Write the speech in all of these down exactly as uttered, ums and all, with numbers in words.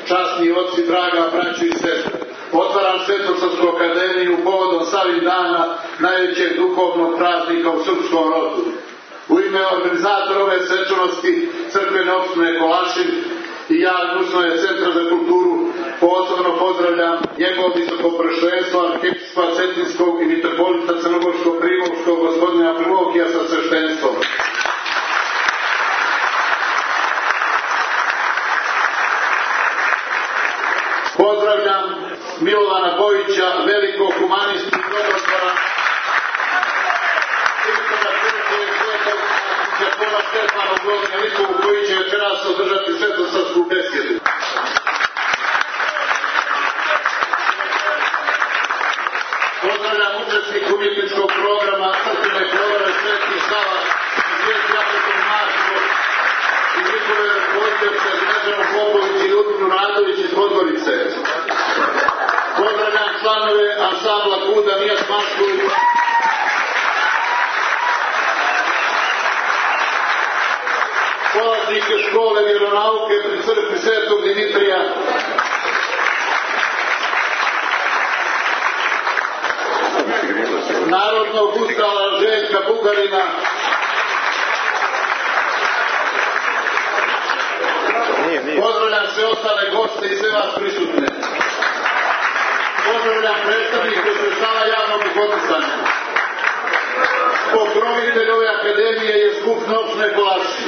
časni oci, draga braćo i sestre, otvaram Svetosavsku akademiju povodom Savin dana, najvećeg duhovnog praznika u srpskom rodu. U ime organizatora ove svečanosti crkvene opštine Kolašin i ja, Usnoje Centra za kulturu, posebno pozdravljam njegov visokopreštenstvo arhijepiskopa Cetinskog i mitropolita Crnogorsko-Primoškog gospodina Privokija sa sveštenstvom. Pozdravljam Milovana Bojića, velikog humanistu i dobrotvora, Viktora Crkve i svetog Đakola Stefana u Godini Likovu, koji će večeras održati svetosavsku besedu. Pozdravljam učesnik umjetničkog programa crkvene kolore Sveti Sava, Zvijezdi Apostol Marko i njihove pozdravce Snežanu Popović i Ljudminu Radović iz Podgorice. Pozdravljam članove ansambla Kuda Mijat Mašković, polaznike škole vjeronauke pri crkvi Svetog Dimitrija, narodnog ustala Željka Bugarina, pozdravljam sve ostale goste i sve vas prisutne. Pozdravljam predstavnike sredstava javnog informisanja. Pokrovitelj ove akademije je Skupština opštine Kolašin.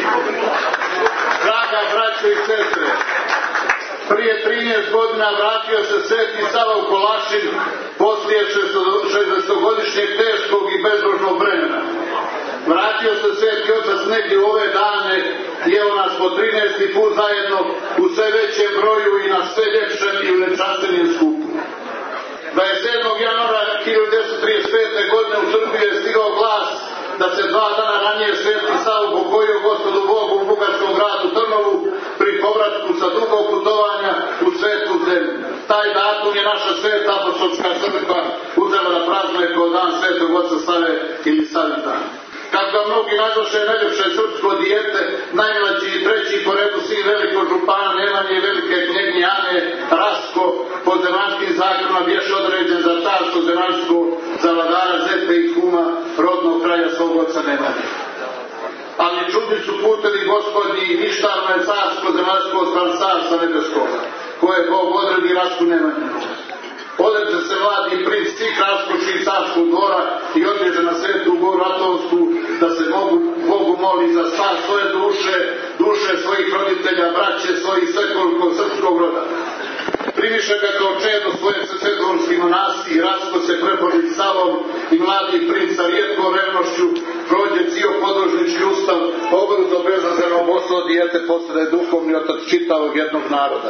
Draga braćo i sestre, prije trinaest godina vratio se Sveti Sava u Kolašin poslije šezdesetogodišnjeg teškog i bezbožnog vremena. Vratio se Sveti Otac negdje u ove dane i evo nas po trinaesti put zajedno u sve većem broju i na sve ljepšem i veličanstvenijem skupu. dvadeset sedmog januara hiljadu devetsto trideset pete. godine u Srbiju je stigao glas da se dva dana ranije Sveti Sava upokojio Gospodu Bogu u bugarskom gradu Trnovu pri povratku sa dugog putovanja u svetu zemlju. Taj datum je naša Sveta apostolska crkva uzela da praznuje kao dan Svetog Oca Save ili Savin dan. Kako ga mnogi nazvaše najljepše srpsko dijete, najmlađi i treći po redu sin velikog župana Nemanje i velike knjeginje Ane, Rasko, po zemaljskim zakonima bješe određen za carstvo zemaljsko, za vladara Zete i kuma rodnog kraja svog oca Nemanje. Ali čudni su putevi gospodnji i ništavno je carsko zemaljsko stran carstva nebeskog, koje Bog odredi Rasku Nemanju. Određe se mladi princ svih raskoši i carskog dvora i odbježe na Svetu Goru Atonsku da se mogu, Bogu moli za spas svoje duše, duše svojih roditelja, braće svojih svekolikog srpskog roda. Primiše ga kao čedo svoje svetogorski monasi i Rasko se prepori Savom i mladi princ sa rijetkom revnošću prođe cijel podružnički ustav, obrzo bezazreno boso dijete postane duhovni otac čitavog jednog naroda.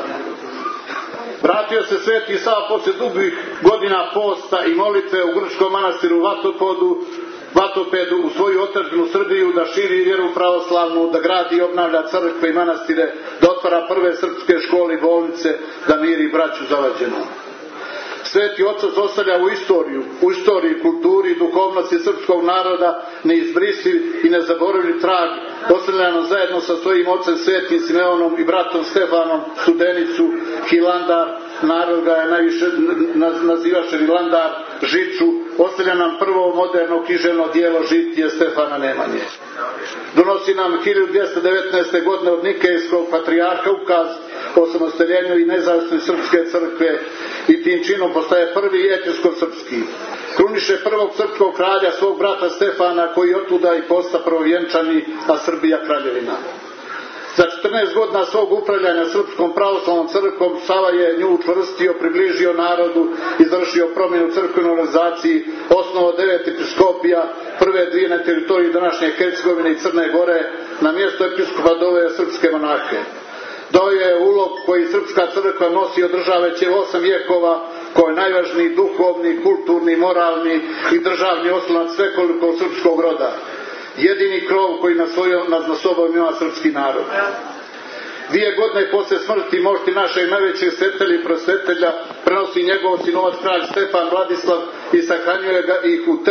Vratio se Sveti Sava poslije dugih godina posta i molitve u grčkom manastiru Vatopodu, Vatopedu u svoju otadžbinu Srbiju, da širi vjeru pravoslavnu, da gradi i obnavlja crkve i manastire, da otvara prve srpske škole i bolnice, da miri braću zavađenu. Sveti Otac ostavlja u istoriju, u istoriji, kulturi i duhovnosti srpskog naroda neizbrisiv i nezaboravljiv trag, ostavljeno zajedno sa svojim ocem Svetim Simeonom i bratom Stefanom Studenicu, Hilandar, narod ga je najviše nazivaše Hilandar, Žiču, ostavlja nam prvo moderno književno dijelo Žitije Stefana Nemanje. Donosi nam hiljadu dvjesto devetnaeste. godine od Nikejskog patrijarha ukaz o samostaljenju i nezavisnoj srpske crkve i tim činom postaje prvi episkop-srpski. Kruniše prvog srpskog kralja, svog brata Stefana, koji otuda i posta prvovjenčani, a Srbija kraljevina. Za četrnaest godina svog upravljanja Srpskom pravoslavnom crkvom Sava je nju učvrstio, približio narodu, izvršio promjenu crkvenoj organizaciji, osnovao devet episkopija, prve dvije na teritoriji današnje Hercegovine i Crne Gore, na mjesto episkopa doveo srpske monahe. Dao je ulog koji srpska crkva nosi od države već osam vijekova, koji je najvažniji duhovni, kulturni, moralni i državni oslonac svekolikog srpskog roda. Jedini krov koji na, svojom, na, na sobom ima srpski narod. Dvije godine posle smrti mošti našeg najvećeg svetitelja i prosvetelja prenosi njegov sinovac kralj Stefan Vladislav i sahranjuje ga ih u tek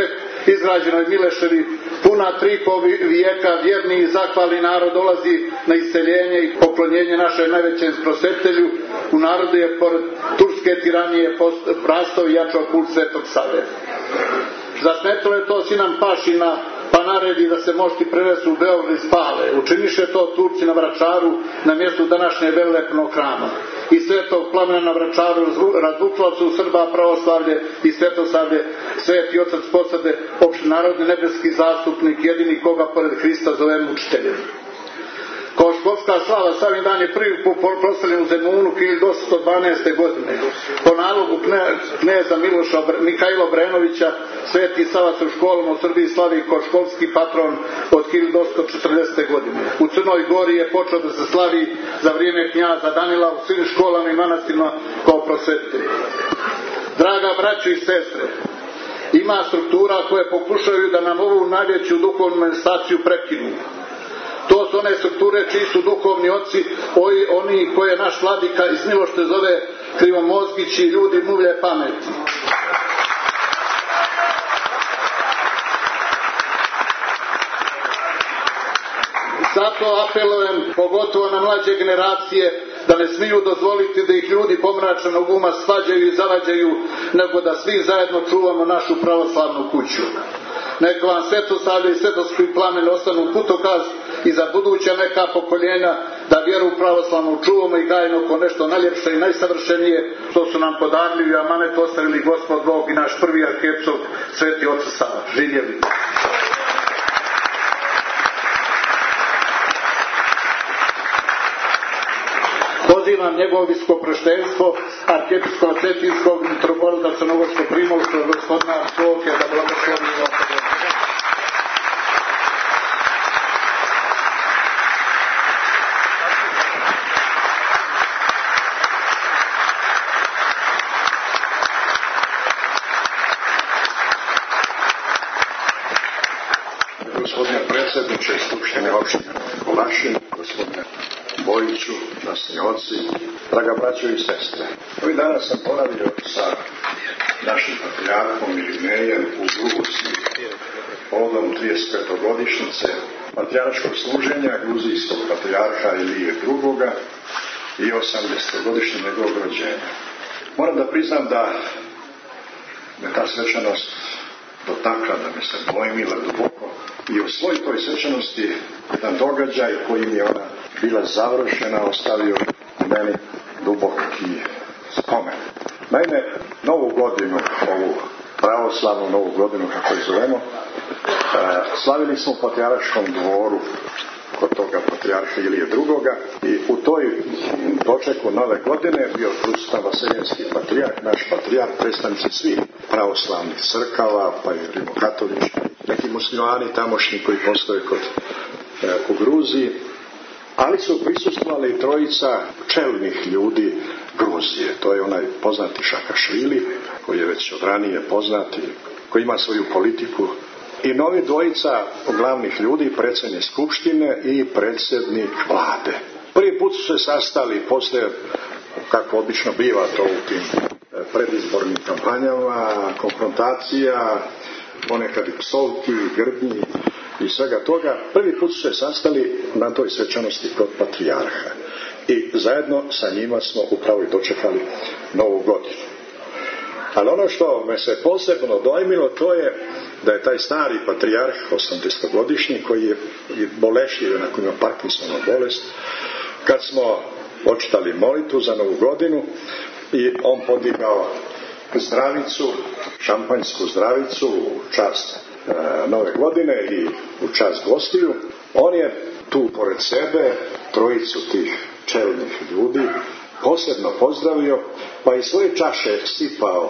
izgrađenoj Mileševi, puna tri po vijeka vjerni i zahvalni narod dolazi na iseljenje i poklonjenje našoj najvećem sprositelju. U narodu je pored turske tiranije rastao i jačao kult Svetog Save. Zasmetilo je to sinan Pašina, pa naredi da se mošti prenesu u Beograd i spale. Učiniše to Turci na Vračaru, na mjestu današnje velelepnog hrama. I svetog plamena na Vračaru razvukla su Srba pravoslavlje i Svetosavlje, sveti otac posade, opštenarodni nebeski zastupnik, jedini koga pored Hrista zove mučiteljem. Kao školska slava samim dan je prvi put proslavljen u Zemunu hiljadu osamsto dvanaeste. godine. Po nalogu kneza Miloša Mihajla Obrenovića, Sveti Sava se u školama u Srbiji slavi kao školski patron od hiljadu osamsto četrdesete. godine. U Crnoj Gori je počeo da se slavi za vrijeme knjaza Danila u svim školama i manastirima kao prosvetitelj. Draga braćo i sestre, ima struktura koje pokušaju da nam ovu najveću duhovnu manifestaciju prekinu. To su one strukture čiji su duhovni oci, oni koje naš vladika iz Milošte zove krivomozgići, ljudi muvlje pameti. Zato apelujem pogotovo na mlađe generacije da ne smiju dozvoliti da ih ljudi pomračenog uma svađaju i zavađaju, nego da svi zajedno čuvamo našu pravoslavnu kuću. Neka vam Svetosavlje i Svetosavlji plamen ostanu putokaz i za buduća neka pokoljenja da vjeru pravoslavnu čuvamo i gajimo ko nešto najljepše i najsavršenije što su nam podarili i amanet ostavili Gospod Bog i naš prvi arhiepiskop Sveti Otac Sava. Živjeli! Pozivam njegovo visokopreštenstvo, arhiepiskopa Cetinskog, mitropolita Crnogorskog Primorskog, gospodina Arsoke, da blagoslovi Gospoda. Gospodine predsjedniče Skupštine opštine Kolašin, gospodine Bojiću, časni oci, draga braćo i sestre. Ovih dana sam boravio sa našim patrijarhom Irinejem u Gruziji povodom tridesetpetogodišnjice patrijarškog služenja gruzijskog patrijarha Ilije drugoga i osamdesetogodišnje njegovog rođenja. Moram da priznam da me ta svečanost dotakla, da me se dojmila duboko i u svoj toj svečanosti jedan događaj kojim je ona bila završena ostavio meni duboki spomen. Naime, novu godinu, ovu pravoslavnu novu godinu, kako je zovemo, slavili smo u patrijarškom dvoru kod toga patrijarha Ilije drugoga i u toj dočeku nove godine bio prisutan vaseljenski patrijarh, naš patrijarh, predstavnici svih pravoslavnih crkava, pa i rimokatolički, neki muslimani tamošnji koji postoje kod, e, u Gruziji, ali su prisustvovali i trojica čelnih ljudi Gruzije. To je onaj poznati Šakašvili, koji je već od ranije poznati, koji ima svoju politiku, i novi dvojica glavnih ljudi, predsjednik Skupštine i predsjednik vlade. Prvi put su se sastali poslije, kako obično biva to u tim predizbornim kampanjama, konfrontacija, ponekad i psovki, grdnji i svega toga. Prvi put su se sastali na toj svečanosti kod patrijarha i zajedno sa njima smo upravo i dočekali novu godinu. Ali ono što me se posebno dojmilo, to je da je taj stari patrijarh, osamdesetogodišnji, koji je bolešljiv, onako ima Parkinsonova bolest, kad smo očitali molitvu za novu godinu i on podigao zdravicu, šampanjsku zdravicu u čast e, nove godine i u čast gostiju, on je tu pored sebe trojicu tih čelnih ljudi posebno pozdravio, pa i svoje čaše sipao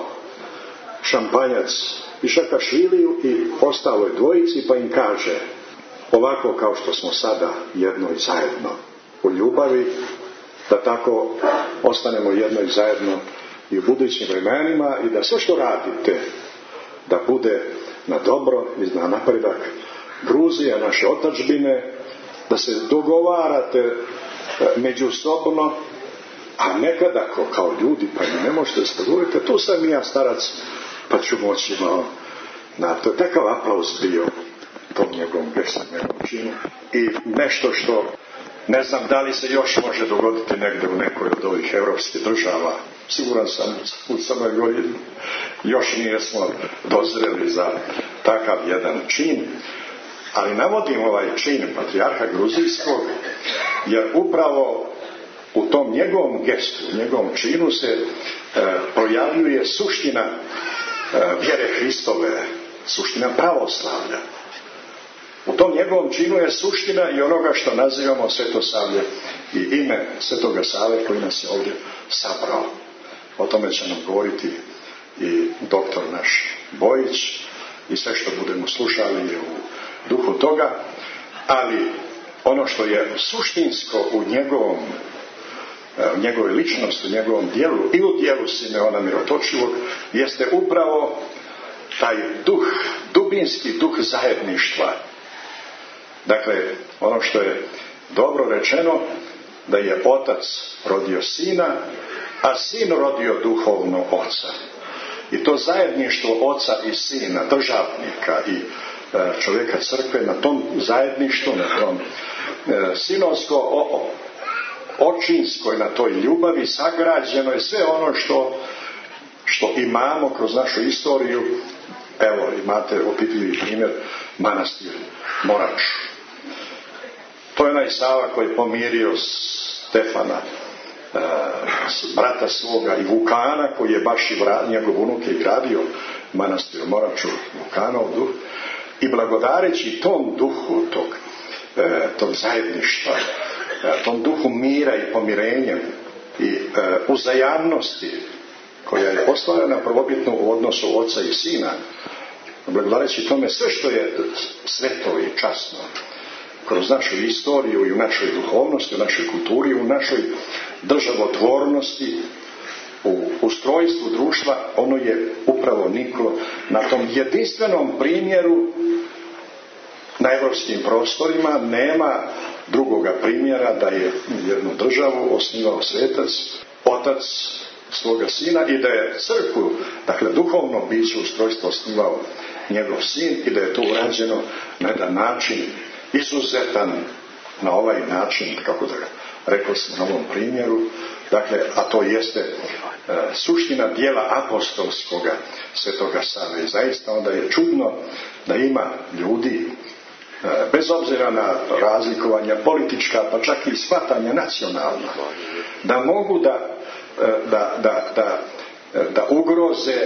šampanjac i Šakašviliju i ostaloj dvojici, pa im kaže ovako kao što smo sada jedno i zajedno u ljubavi, da tako ostanemo jedno i zajedno i u budućim vremenima i da sve što radite da bude na dobro i na napredak Gruzije, naše otadžbine, da se dogovarate međusobno, a nekada kao, kao ljudi, pa i ne možete da se dogovorite, tu sam i ja starac, pa ću moći malo na to. Takav aplauz bio tom njegovom gestu, njegovom činu. I nešto što ne znam da li se još može dogoditi negdje u nekoj od ovih evropskih država. Siguran sam u Crnoj Gori još nijesmo dozreli za takav jedan čin. Ali navodim ovaj čin patrijarha Gruzijskog, jer upravo u tom njegovom gestu, u njegovom činu se e, projavljuje suština e, vjere Hristove, suština pravoslavlja. U tom njegovom činu je suština i onoga što nazivamo Svetosavlje i ime Svetoga Save koji nas je ovdje sabrao. O tome će nam govoriti i doktor naš Bojić i sve što budemo slušali je u duhu toga, ali ono što je suštinsko u njegovom u njegove ličnosti, u njegovom dijelu i u dijelu Simeona Mirotočivog jeste upravo taj duh, dubinski duh zajedništva. Dakle, ono što je dobro rečeno, da je otac rodio sina, a sin rodio duhovno oca. I to zajedništvo oca i sina, državnika i e, čovjeka crkve, na tom zajedništvu, na tom e, sinovsko o, očinskoj, na toj ljubavi sagrađeno je sve ono što, što imamo kroz našu istoriju. Evo, imate opipljivi primjer manastir Morač. To je onaj Sava koji je pomirio Stefana, e, brata svoga, i Vukana, koji je baš i vra, njegov unuk je gradio manastir Moraču, Vukanov duh, i blagodareći tom duhu tog, e, tog zajedništva, e, tom duhu mira i pomirenja i e, uzajamnosti koja je ostvarena prvobitno u odnosu oca i sina, blagodareći tome sve što je sveto i časno kroz našu istoriju i u našoj duhovnosti, u našoj kulturi, u našoj državotvornosti, u ustrojstvu društva, ono je upravo niklo na tom jedinstvenom primjeru. Na evropskim prostorima nema drugoga primjera da je jednu državu osnivao svetac, otac svoga sina, i da je crkvu, dakle duhovno biće ustrojstvo, osnivao njegov sin, i da je to urađeno na jedan način izuzetan, na ovaj način, kako da rekao sam na ovom primjeru, dakle, a to jeste e, suština dijela apostolskoga Svetoga Save. I zaista onda je čudno da ima ljudi, e, bez obzira na razlikovanja politička, pa čak i shvatanja nacionalna, da mogu da, e, da, da, da, da ugroze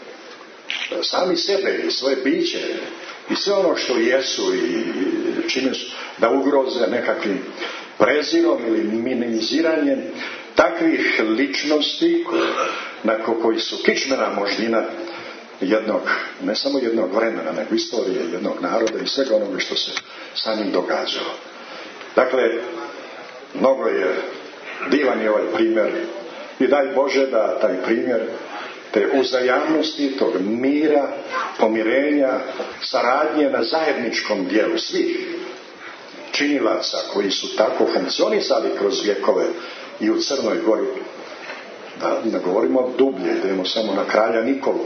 sami sebe i svoje biće i sve ono što jesu i čime su, da ugroze nekakvim prezirom ili minimiziranjem takvih ličnosti nakon koji su kičmena moždina jednog, ne samo jednog vremena, nego istorije jednog naroda i svega onoga što se sa njim događalo. Dakle, mnogo je divan je ovaj primjer i daj Bože da taj primjer te uzajamnosti, tog mira, pomirenja, saradnje na zajedničkom dijelu svih činilaca koji su tako funkcionisali kroz vjekove i u Crnoj Gori. Da ne govorimo dublje, idemo samo na kralja Nikolu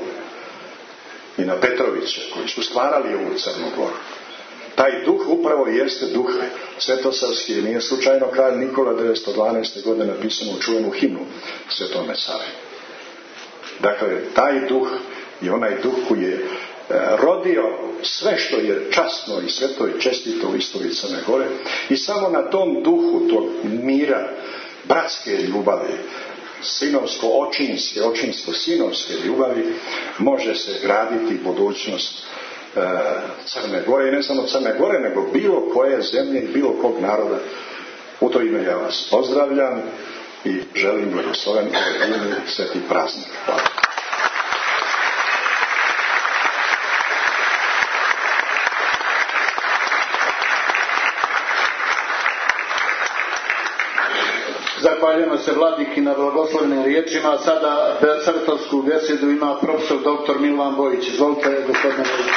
i na Petrovića koji su stvarali ovu Crnu Goru. Taj duh upravo jeste duh svetosavski. Nije slučajno kralj Nikola devetsto dvanaeste. godine napisano u čuvenu himnu Svetome Savi. Dakle, taj duh je onaj duh koji je rodio sve što je časno i sveto i čestito u istoriji Crne Gore, i samo na tom duhu tog mira, bratske ljubavi, sinovsko-očinske, očinsko-sinovske ljubavi može se graditi budućnost e, Crne Gore, i ne samo Crne Gore, nego bilo koje zemlje i bilo kog naroda. U to ime ja vas pozdravljam i želim blagosloven ovaj divni sveti praznik. Hvala. Zahvaljujemo se vladiki na blagoslovnim riječima. Sada crtovsku besedu ima profesor doktor Milovan Bojić. Izvolite, gospodine Bojić.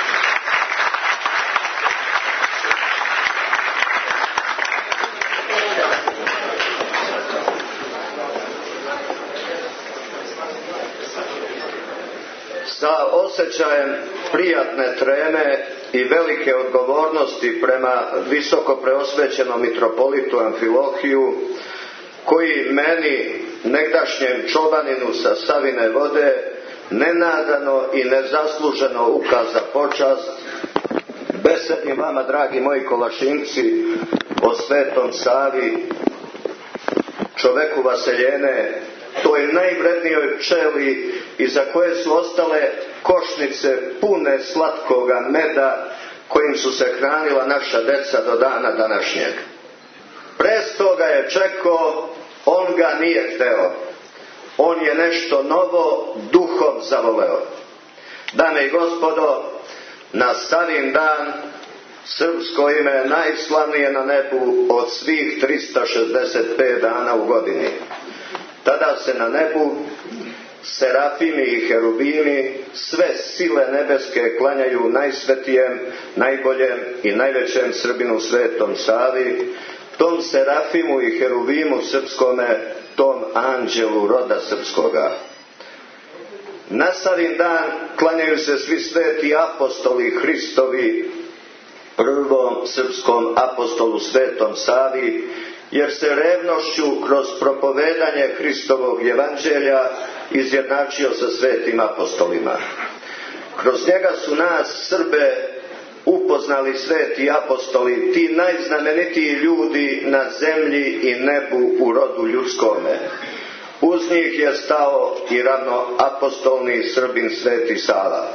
sa osjećajem prijatne treme i velike odgovornosti prema visoko preosvećenom mitropolitu Amfilohiju, koji meni, negdašnjem čobaninu sa Savine vode, nenadano i nezasluženo ukaza počast, besedim vama, dragi moji Kolašinci, o Svetom Savi, čoveku vaseljene, toj najvrednijoj pčeli iza koje su ostale košnice pune slatkoga meda kojim su se hranila naša deca do dana današnjeg. Presto ga je čekao, on ga nije hteo. On je nešto novo duhom zavoleo. Dame i gospodo, na Savin dan, srpsko ime je najslavnije na nebu od svih trista šezdeset pet dana u godini. Tada se na nebu serafimi i herubimi, sve sile nebeske klanjaju najsvetijem, najboljem i najvećem Srbinu Svetom Savi, tom serafimu i herubimu srpskome, tom anđelu roda srpskoga. Na Savin dan klanjaju se svi sveti apostoli Hristovi, prvom srpskom apostolu Svetom Savi, jer se revnošću kroz propovedanje Hristovog evanđelja izjednačio sa svetim apostolima. Kroz njega su nas, Srbe, upoznali sveti apostoli, ti najznamenitiji ljudi na zemlji i nebu u rodu ljudskome. Uz njih je stao i ravnoapostolni Srbin Sveti Sava.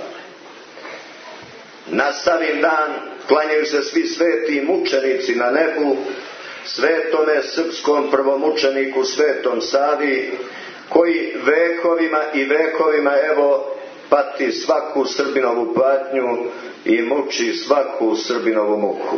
Na Savin dan klanjaju se svi sveti mučenici na nebu, svetome srpskom prvomučeniku Svetom Savi, koji vekovima i vekovima, evo, pati svaku Srbinovu patnju i muči svaku Srbinovu muku.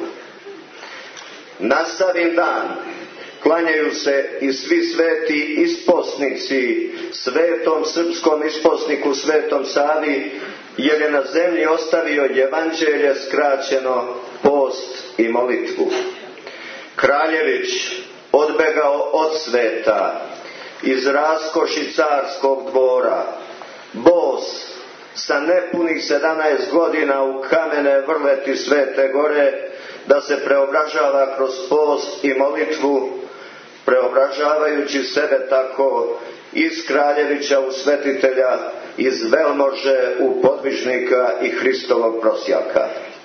Na Savin dan klanjaju se i svi sveti isposnici svetom srpskom isposniku Svetom Savi, jer je na zemlji ostavio evanđelje skraćeno, post i molitvu. Kraljević odbegao od sveta, iz raskoši carskog dvora, bos, sa nepunih sedamnaest godina u kamene vrleti Svete Gore, da se preobražava kroz post i molitvu, preobražavajući sebe tako iz Kraljevića u svetitelja, iz velmože u podvižnika i Hristovog prosjaka.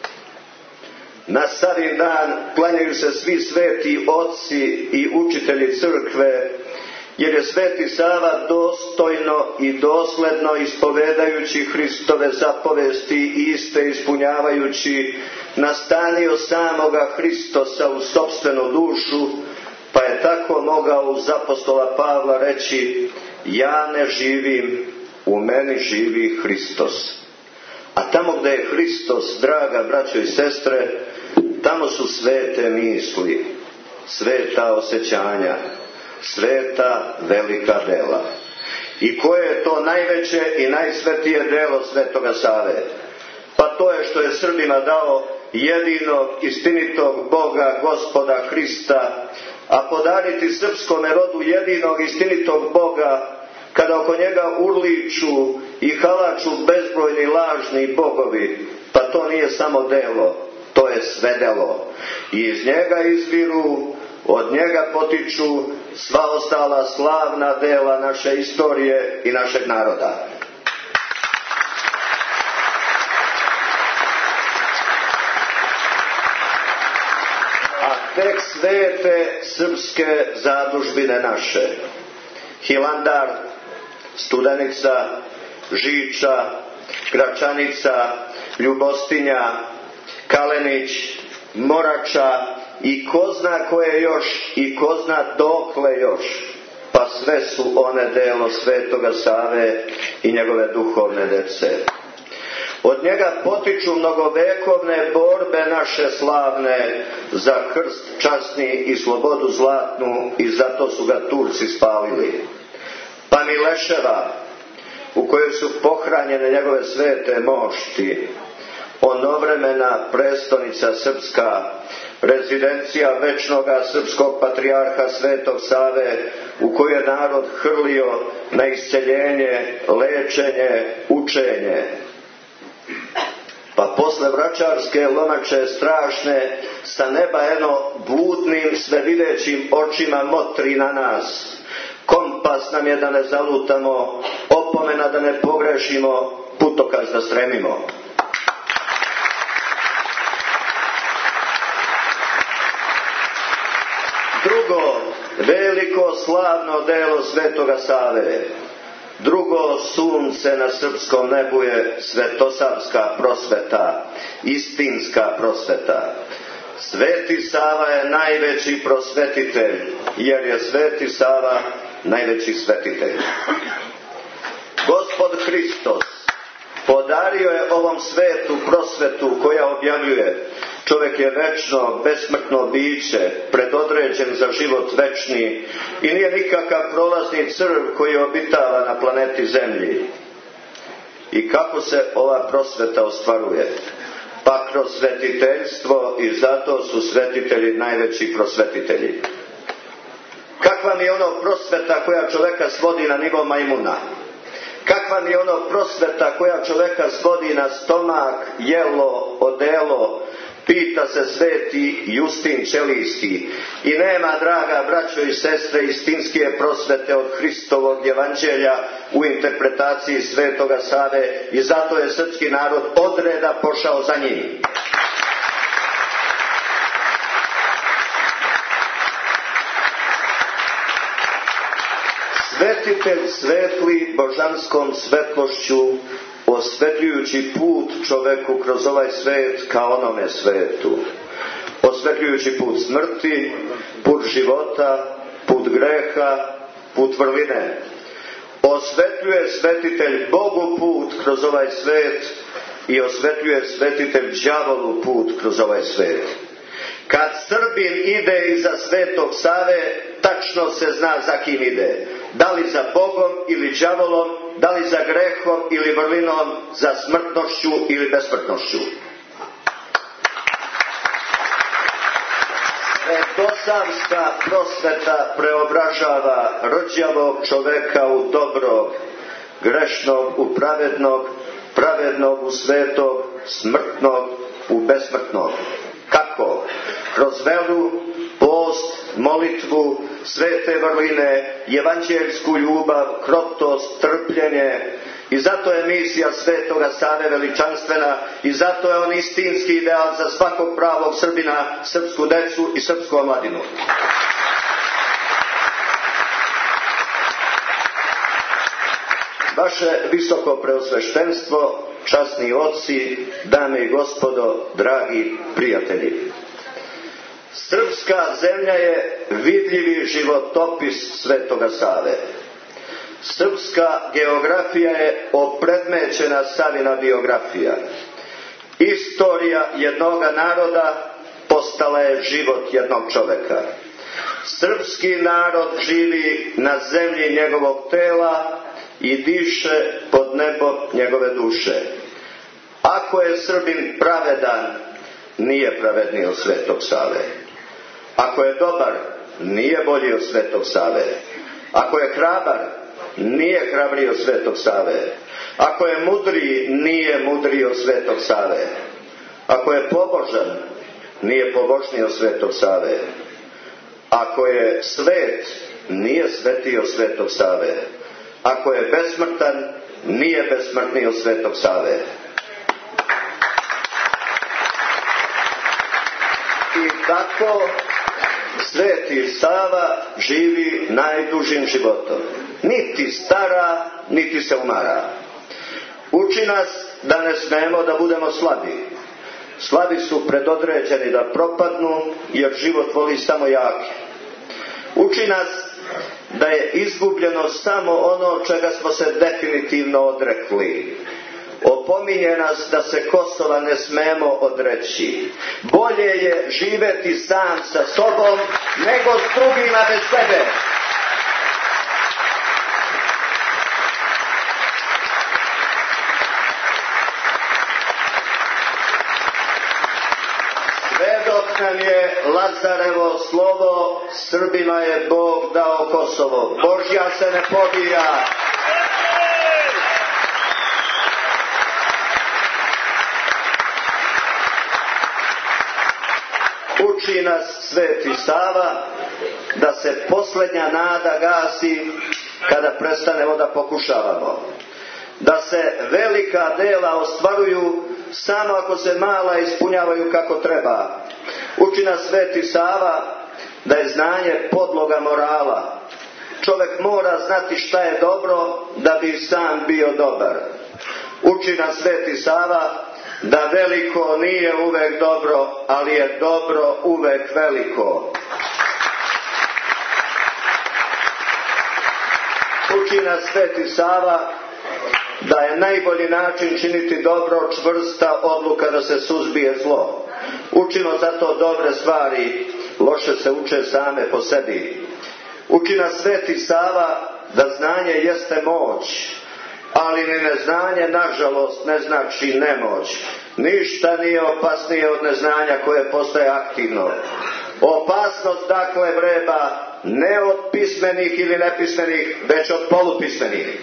Na Savin dan klanjaju se svi sveti oci i učitelji crkve, jer je Sveti Sava dostojno i dosledno ispovedajući Hristove zapovesti i iste ispunjavajući nastanio samoga Hristosa u sopstvenu dušu, pa je tako mogao uz apostola Pavla reći: ja ne živim, u meni živi Hristos. A tamo gdje je Hristos, draga braćo i sestre, tamo su svete misli, sveta osjećanja, sveta velika dela. I koje je to najveće i najsvetije delo Svetoga Save? Pa to je što je Srbima dao jedinog istinitog Boga, Gospoda Hrista, a podariti srpskome rodu jedinog istinitog Boga, kada oko njega urliču i halaču bezbrojni lažni bogovi, pa to nije samo delo, to je sve delo. I iz njega izviru, od njega potiču sva ostala slavna dela naše istorije i našeg naroda. A tek svete srpske zadužbine naše: Hilandar, Studenica, Žiča, Gračanica, Ljubostinja, Kalenić, Morača i ko zna koje još i ko zna dokle još, pa sve su one delo Svetoga Save i njegove duhovne dece. Od njega potiču mnogovekovne borbe naše slavne za krst časni i slobodu zlatnu, i zato su ga Turci spalili. Pa Mileševa, u kojoj su pohranjene njegove svete mošti, onovremena prestonica srpska, rezidencija večnoga srpskog patrijarha Svetog Save, u koju je narod hrlio na isceljenje, lečenje, učenje. Pa posle vračarske lomače strašne, sa neba eno bludnim svevidećim očima motri na nas. Kompas nam je da ne zalutamo, opomena da ne pogrešimo, putokaz da stremimo. Drugo, veliko slavno delo Svetoga Save. Drugo sunce na srpskom nebu je svetosavska prosveta, istinska prosveta. Sveti Sava je najveći prosvetitelj, jer je Sveti Sava najveći svetitelj. Gospod Hristos podario je ovom svetu prosvetu koja objavljuje: čovjek je večno, besmrtno biće, predodređen za život večni i nije nikakav prolazni crv koji obitava na planeti Zemlji. I kako se ova prosveta ostvaruje? Pa kroz svetiteljstvo, i zato su svetitelji najveći prosvetitelji. Kakva mi je ono prosveta koja čovjeka svodi na nivo majmuna? Kakva mi je ono prosveta koja čovjeka svodi na stomak, jelo, odelo? Pita se sveti Justin Ćelijski. I nema, draga braćo i sestre, istinske prosvete od Hristovog evanđelja u interpretaciji Svetoga Save, i zato je srpski narod odreda pošao za njim. Svetitelj svetli božanskom svetlošću, osvetljujući put čoveku kroz ovaj svet ka onome svetu. Osvetljujući put smrti, put života, put greha, put vrline. Osvetljuje svetitelj Bogu put kroz ovaj svet i osvetljuje svetitelj đavolu put kroz ovaj svet. Kad Srbin ide iza Svetog Save, tačno se zna za kim ide. Da li za Bogom ili đavolom, da li za grehom ili vrlinom, za smrtnošću ili besmrtnošću. Svetosavska prosveta preobražava rđavog čoveka u dobrog, grešnog u pravednog, pravednog u svetog, smrtnog u besmrtnog. Kako? Kroz veru, post, molitvu, svete vrline, evanđeljsku ljubav, krotost, trpljenje. I zato je misija Svetoga Save veličanstvena, i zato je on istinski ideal za svakog pravog Srbina, srpsku decu i srpsku omladinu. Vaše visoko preosveštenstvo, časni oci, dame i gospodo, dragi prijatelji. Srpska zemlja je vidljivi životopis Svetoga Save. Srpska geografija je opredmećena Savina biografija. Istorija jednoga naroda postala je život jednog čoveka. Srpski narod živi na zemlji njegovog tela i diše pod nebo njegove duše. Ako je Srbin pravedan, nije pravedniji od Svetog Save. Ako je dobar, nije bolji od Svetog Save. Ako je hrabar, nije hrabriji od Svetog Save. Ako je mudriji, nije mudriji od Svetog Save. Ako je pobožan, nije pobožniji od Svetog Save. Ako je svet, nije svetiji od Svetog Save. Ako je besmrtan, nije besmrtniji od Svetog Save. I tako Sveti Sava živi najdužim životom. Niti stara, niti se umara. Uči nas da ne smemo da budemo slabi. Slabi su predodređeni da propadnu, jer život voli samo jaki. Uči nas da je izgubljeno samo ono čega smo se definitivno odrekli. Opominje nas da se Kosova ne smemo odreći. Bolje je živeti sam sa sobom nego s drugima bez sebe. Svedok nam je Lazarevo slovo, Srbima je Bog dao Kosovo. Božja se ne pobija. Uči nas Sveti Sava da se posljednja nada gasi kada prestanemo da pokušavamo. Da se velika dela ostvaruju samo ako se mala ispunjavaju kako treba. Uči nas Sveti Sava da je znanje podloga morala. Čovjek mora znati šta je dobro da bi sam bio dobar. Uči nas Sveti Sava da veliko nije uvek dobro, ali je dobro uvek veliko. Uči nas Sveti Sava da je najbolji način činiti dobro čvrsta odluka da se suzbije zlo. Učimo zato dobre stvari, loše se uče same po sebi. Uči nas Sveti Sava da znanje jeste moć, ali ni neznanje, nažalost, ne znači nemoć. Ništa nije opasnije od neznanja koje postaje aktivno. Opasnost dakle vreba ne od pismenih ili nepismenih, već od polupismenih.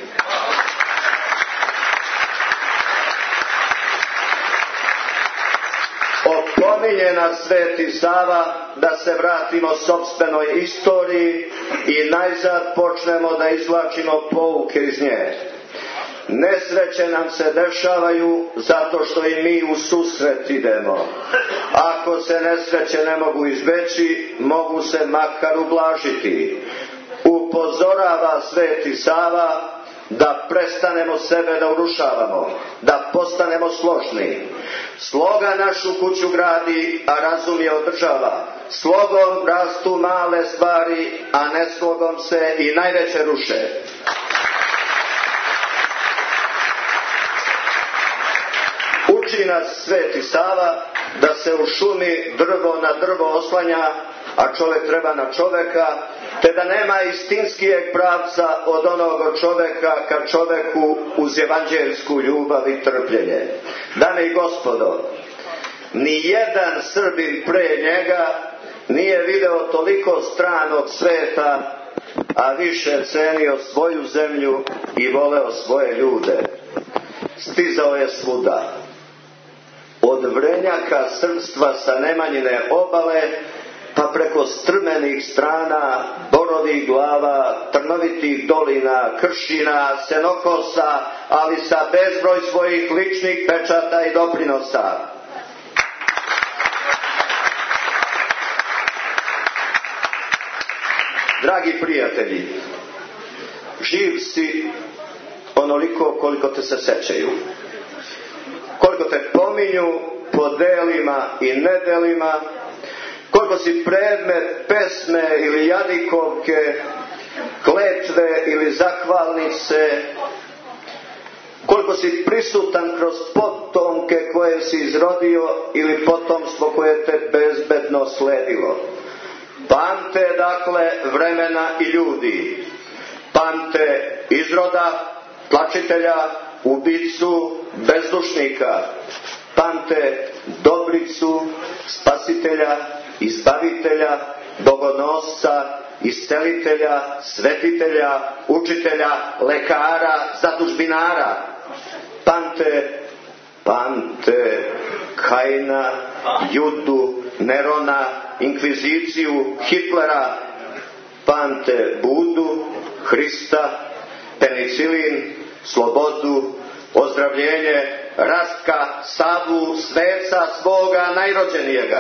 Opominje nas Sveti Sava da se vratimo sopstvenoj istoriji i najzad počnemo da izvlačimo pouke iz nje. Nesreće nam se dešavaju zato što i mi u susret idemo. Ako se nesreće ne mogu izbeći, mogu se makar ublažiti. Upozorava Sveti Sava da prestanemo sebe da urušavamo, da postanemo složni. Sloga našu kuću gradi, a razum je održava. Slogom rastu male stvari, a neslogom se i najveće ruše. Uči nas Sveti Sava da se u šumi drvo na drvo oslanja, a čovjek treba na čovjeka, te da nema istinskijeg pravca od onog čovjeka ka čovjeku uz evanđeljsku ljubav i trpljenje. Dame i gospodo, ni jedan Srbin pre njega nije video toliko stranog sveta, a više cenio svoju zemlju i voleo svoje ljude. Stizao je svuda. Od Vrenjaka srpstva sa Nemanjine obale, pa preko strmenih strana, borovih glava, trnovitih dolina, kršina, senokosa, ali sa bezbroj svojih ličnih pečata i doprinosa. Dragi prijatelji, živ si onoliko koliko te se sećaju, koliko te pominju po delima i nedelima, koliko si predmet pesme ili jadikovke, kletve ili zahvalnice, koliko si prisutan kroz potomke koje si izrodio ili potomstvo koje te bezbedno sledilo. Pamte dakle vremena i ljudi, pamte izroda, tlačitelja, ubicu, bezdušnika, pamte dobricu, spasitelja, izbavitelja, bogonosca, iscelitelja, svetitelja, učitelja, lekara, zadužbinara. Pamte, pamte Kajina, Judu, Nerona, inkviziciju, Hitlera. Pamte Budu, Hrista, penicilin, slobodu, ozdravljenje, Rastka, Savu, sveca svoga najrođenijega.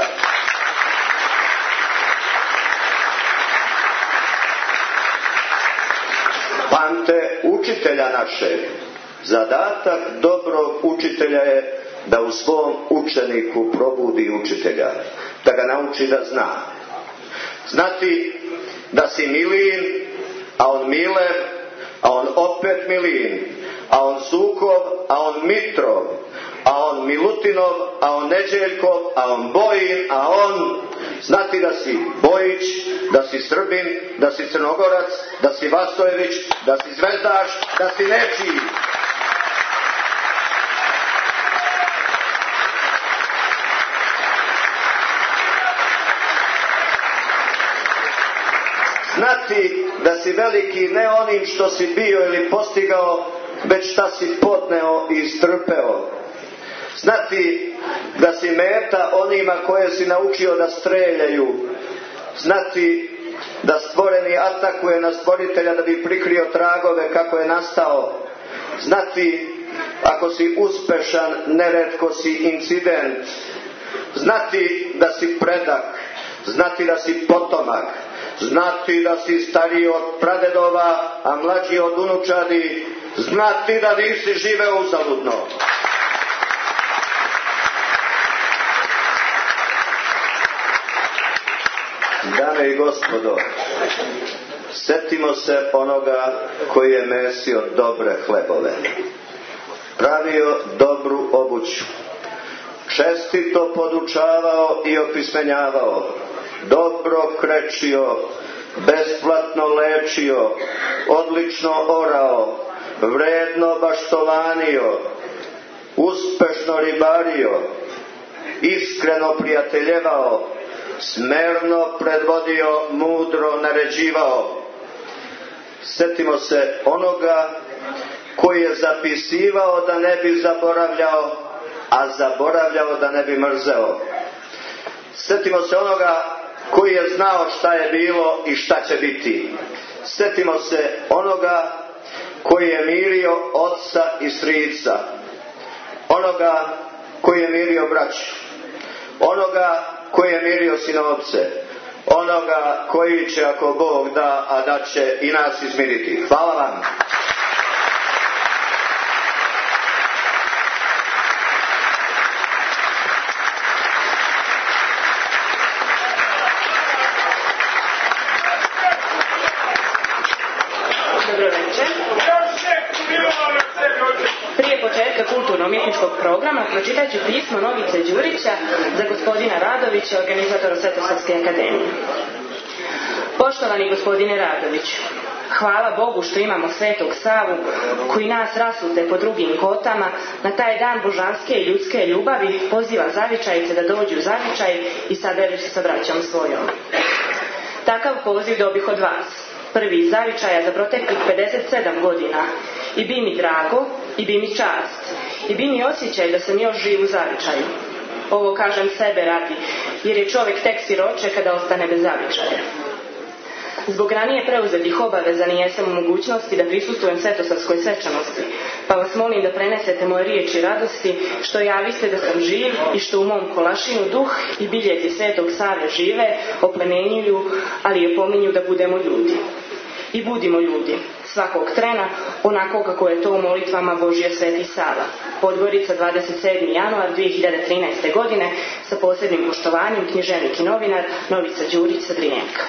Pamte učitelja našeg. Zadatak dobrog učitelja je da u svom učeniku probudi učitelja, da ga nauči da zna. Znati da si Milin, a on Milev, a on opet Milin, a on Sukov, a on Mitrov, a on Milutinov, a on Neđeljkov, a on Bojin, a on... Znati da si Bojić, da si Srbin, da si Crnogorac, da si Vasojević, da si Zvezdaš, da si nečiji. Znati da si veliki ne onim što si bio ili postigao, već šta si podneo i istrpeo. Znati da si meta onima koje si naučio da streljaju. Znati da stvoreni atakuje na stvoritelja da bi prikrio tragove kako je nastao. Znati ako si uspešan, neretko si incident. Znati da si predak. Znati da si potomak. Znati da si stariji od pradedova, a mlađi od unučadi. Znati da nisi živeo uzaludno. Dame i gospodo, setimo se onoga koji je mesio dobre hlebove, pravio dobru obuću, čestito podučavao i opismenjavao, dobro krečio, besplatno lečio, odlično orao, vredno baštovanio, uspešno ribario, iskreno prijateljevao, smerno predvodio, mudro naređivao. Setimo se onoga koji je zapisivao da ne bi zaboravljao, a zaboravljao da ne bi mrzeo. Setimo se onoga koji je znao šta je bilo i šta će biti. Setimo se onoga koji je mirio oca i strica, onoga koji je mirio braću, onoga koji je mirio sinovce, onoga koji će, ako Bog da, a da će i nas izmiriti. Hvala vam. Dobro večer. Prije početka kulturno-umjetničkog programa pročitat ću pismo Novice Đurića za gospodina Radovića, organizatora Svetosavske akademije. Poštovani gospodine Radoviću, hvala Bogu što imamo Svetog Savu koji nas rasute po drugim kotama na taj dan božanske i ljudske ljubavi poziva zavičajice da dođu u zavičaj i saberu se sa braćom svojom. Takav poziv dobih od vas, prvi iz zavičaja za proteklih pedeset sedam godina, i bi mi drago, i bi mi čast, i bi mi osjećaj da sam još živ u zavičaju. Ovo kažem sebe radi, jer je čovjek tek siroče kada ostane bez zavičaja. Zbog ranije preuzetih obaveza nijesam u mogućnosti da prisustvujem svetosavskoj svečanosti, pa vas molim da prenesete moje riječi radosti, što javiste da sam živ i što u mom kolašinu duh i biljezi Svetog Save žive, oplemenjuju, ali i opominju da budemo ljudi. I budimo ljudi, svakog trena, onako kako je to u molitvama Božje Sveti Sava. Podgorica, dvadeset sedmi januar dvije hiljade trinaeste. godine, sa posebnim poštovanjem, književnik i novinar Novica Đurić sa Drinjenka.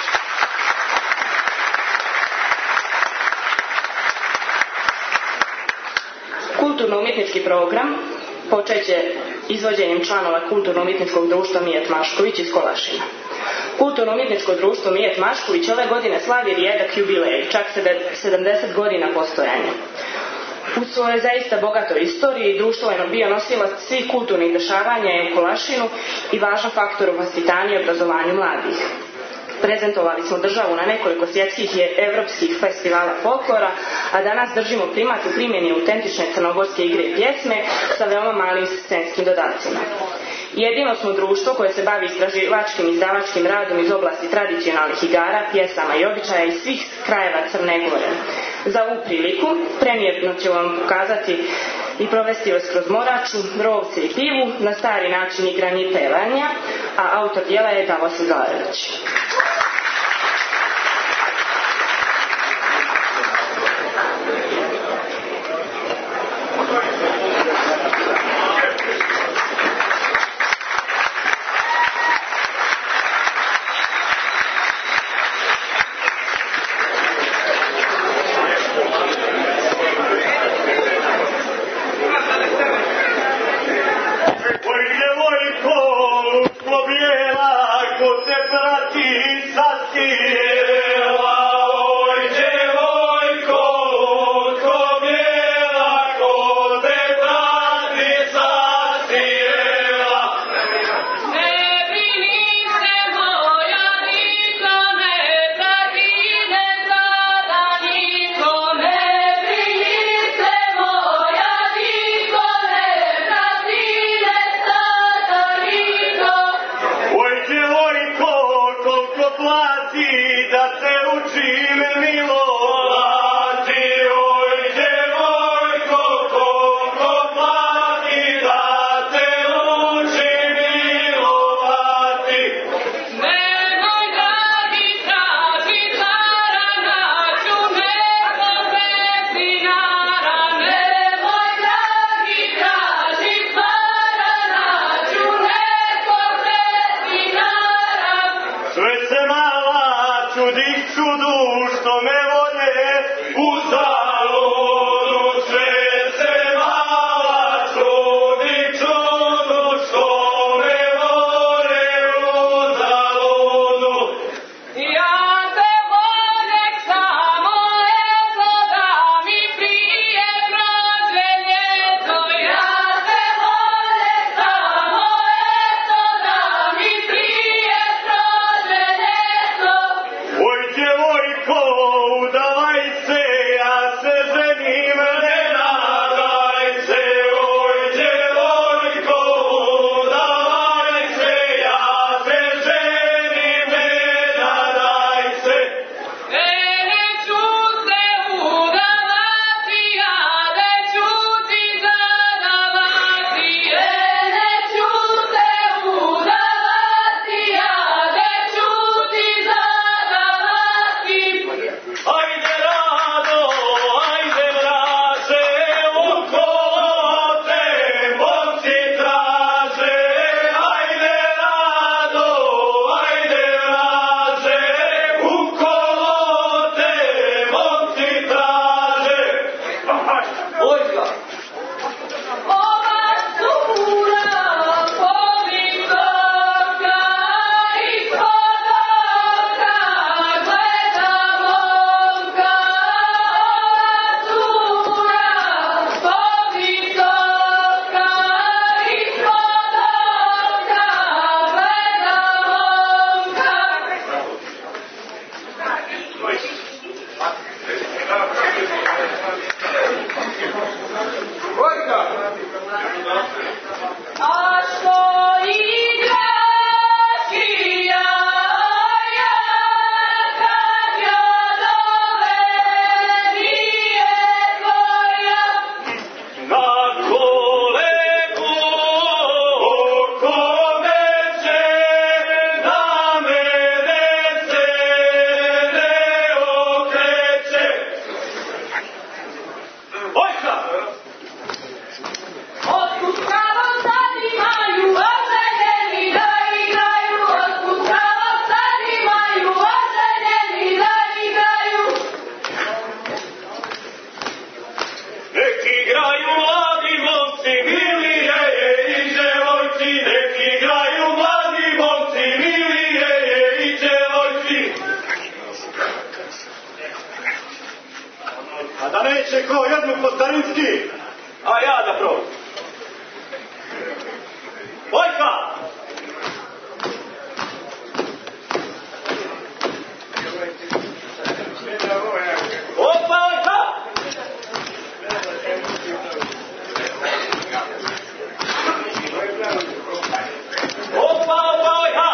Kulturno-umjetnički program počet će izvođenjem članova Kulturno-umjetničkog društva Mijet Mašković iz Kolašina. Kulturno-umjetničko društvo Mijet Mašković ove godine slavi rijedak jubilej, čak sedamdeset godina postojanja. U svojoj zaista bogatoj istoriji društvo je bio nosilac svih kulturnih dešavanja u Kolašinu i važan faktor u vaspitanju i obrazovanju mladih. Prezentovali smo državu na nekoliko svjetskih i evropskih festivala folklora, a danas držimo primat u primjeni autentične crnogorske igre i pjesme sa veoma malim scenskim dodacima. Jedino smo društvo koje se bavi istraživačkim i izdavačkim radom iz oblasti tradicionalnih igara, pjesama i običaja iz svih krajeva Crne Gore. Za ovu priliku premijerno ću vam pokazati i provesti vas kroz Moraču, Rovce i Pivu na stari način igranja i pevanja, a autor djela je Davo Suzarević. Oj, djevojko, ušlo bijela, ko se prati, Ojka! Otkud pravo sad imaju, oženjeni da igraju, otkud pravo sad imaju, oženjeni da igraju. Neki igraju mladi momci, mili jeje i djevojci, neki igraju mladi momci, mili jeje i djevojci. A da neće ko jednu po starinski, a ja da probam. Ojka! Opa, ojka! Opa, opa, ojka!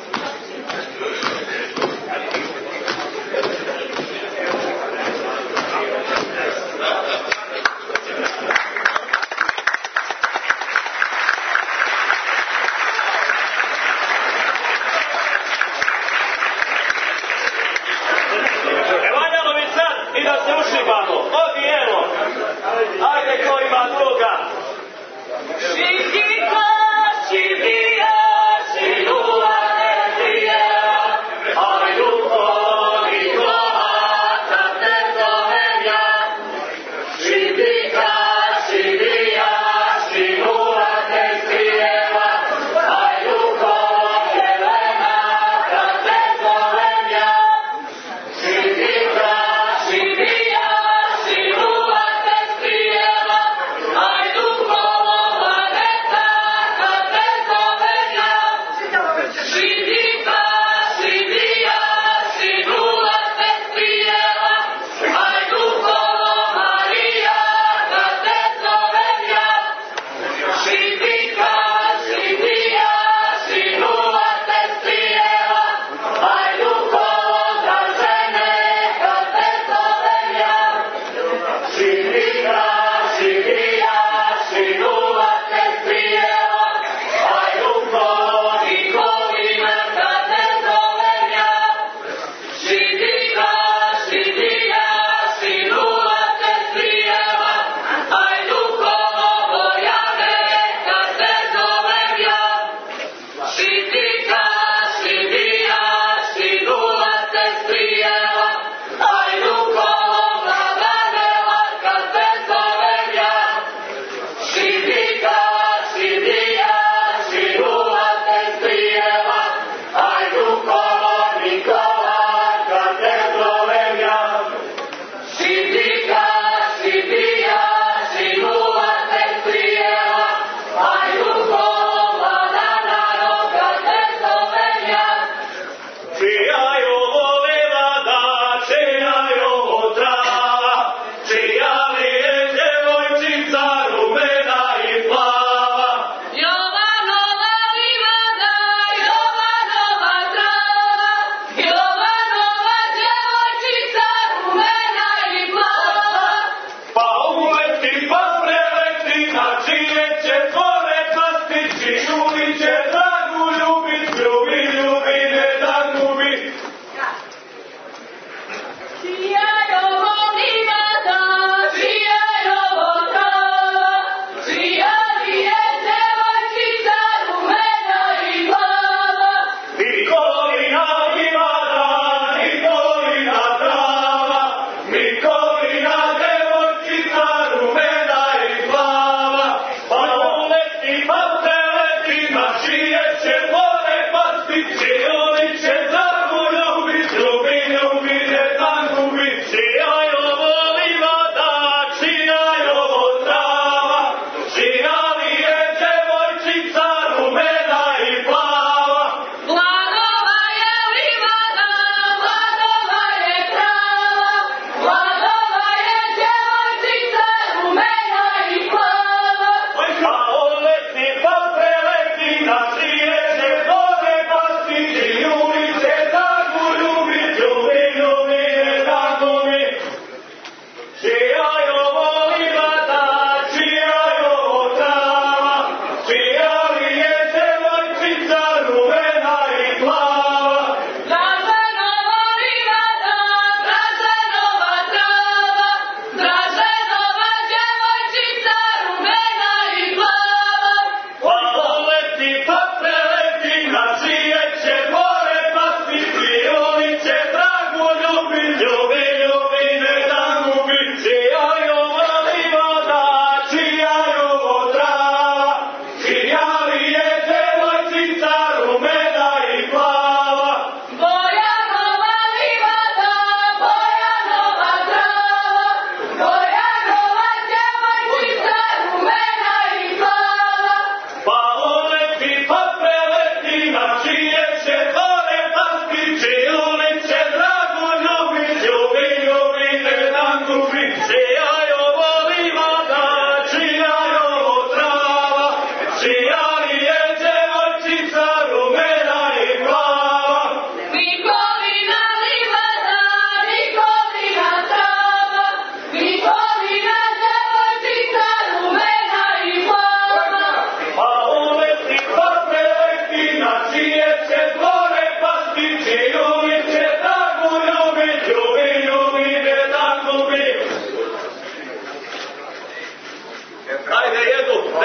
I da se ušibamo, odijemo. Ajde ko ima druga. Šipika, šipija, šinuva netrija, ajdu kovi kohata te zovem ja. Šipika, šipija, šinuva netrija, ajdu kovi lenata te zovem ja. Šipika, šipija, šinuva te strijeva, ajdu kovo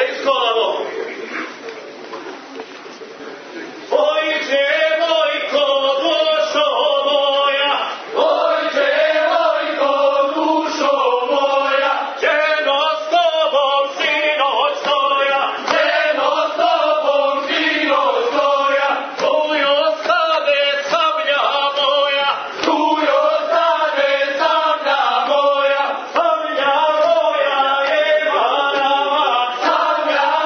iskolamo. Ojče mojko, dušo moja, ojče mojko, dušo moja, ženo s tobom sinoć stoja, ženo s tobom sinoć stoja, tuj ostane sablja moja, tuj ostane sablja moja, sablja moja je marava, sablja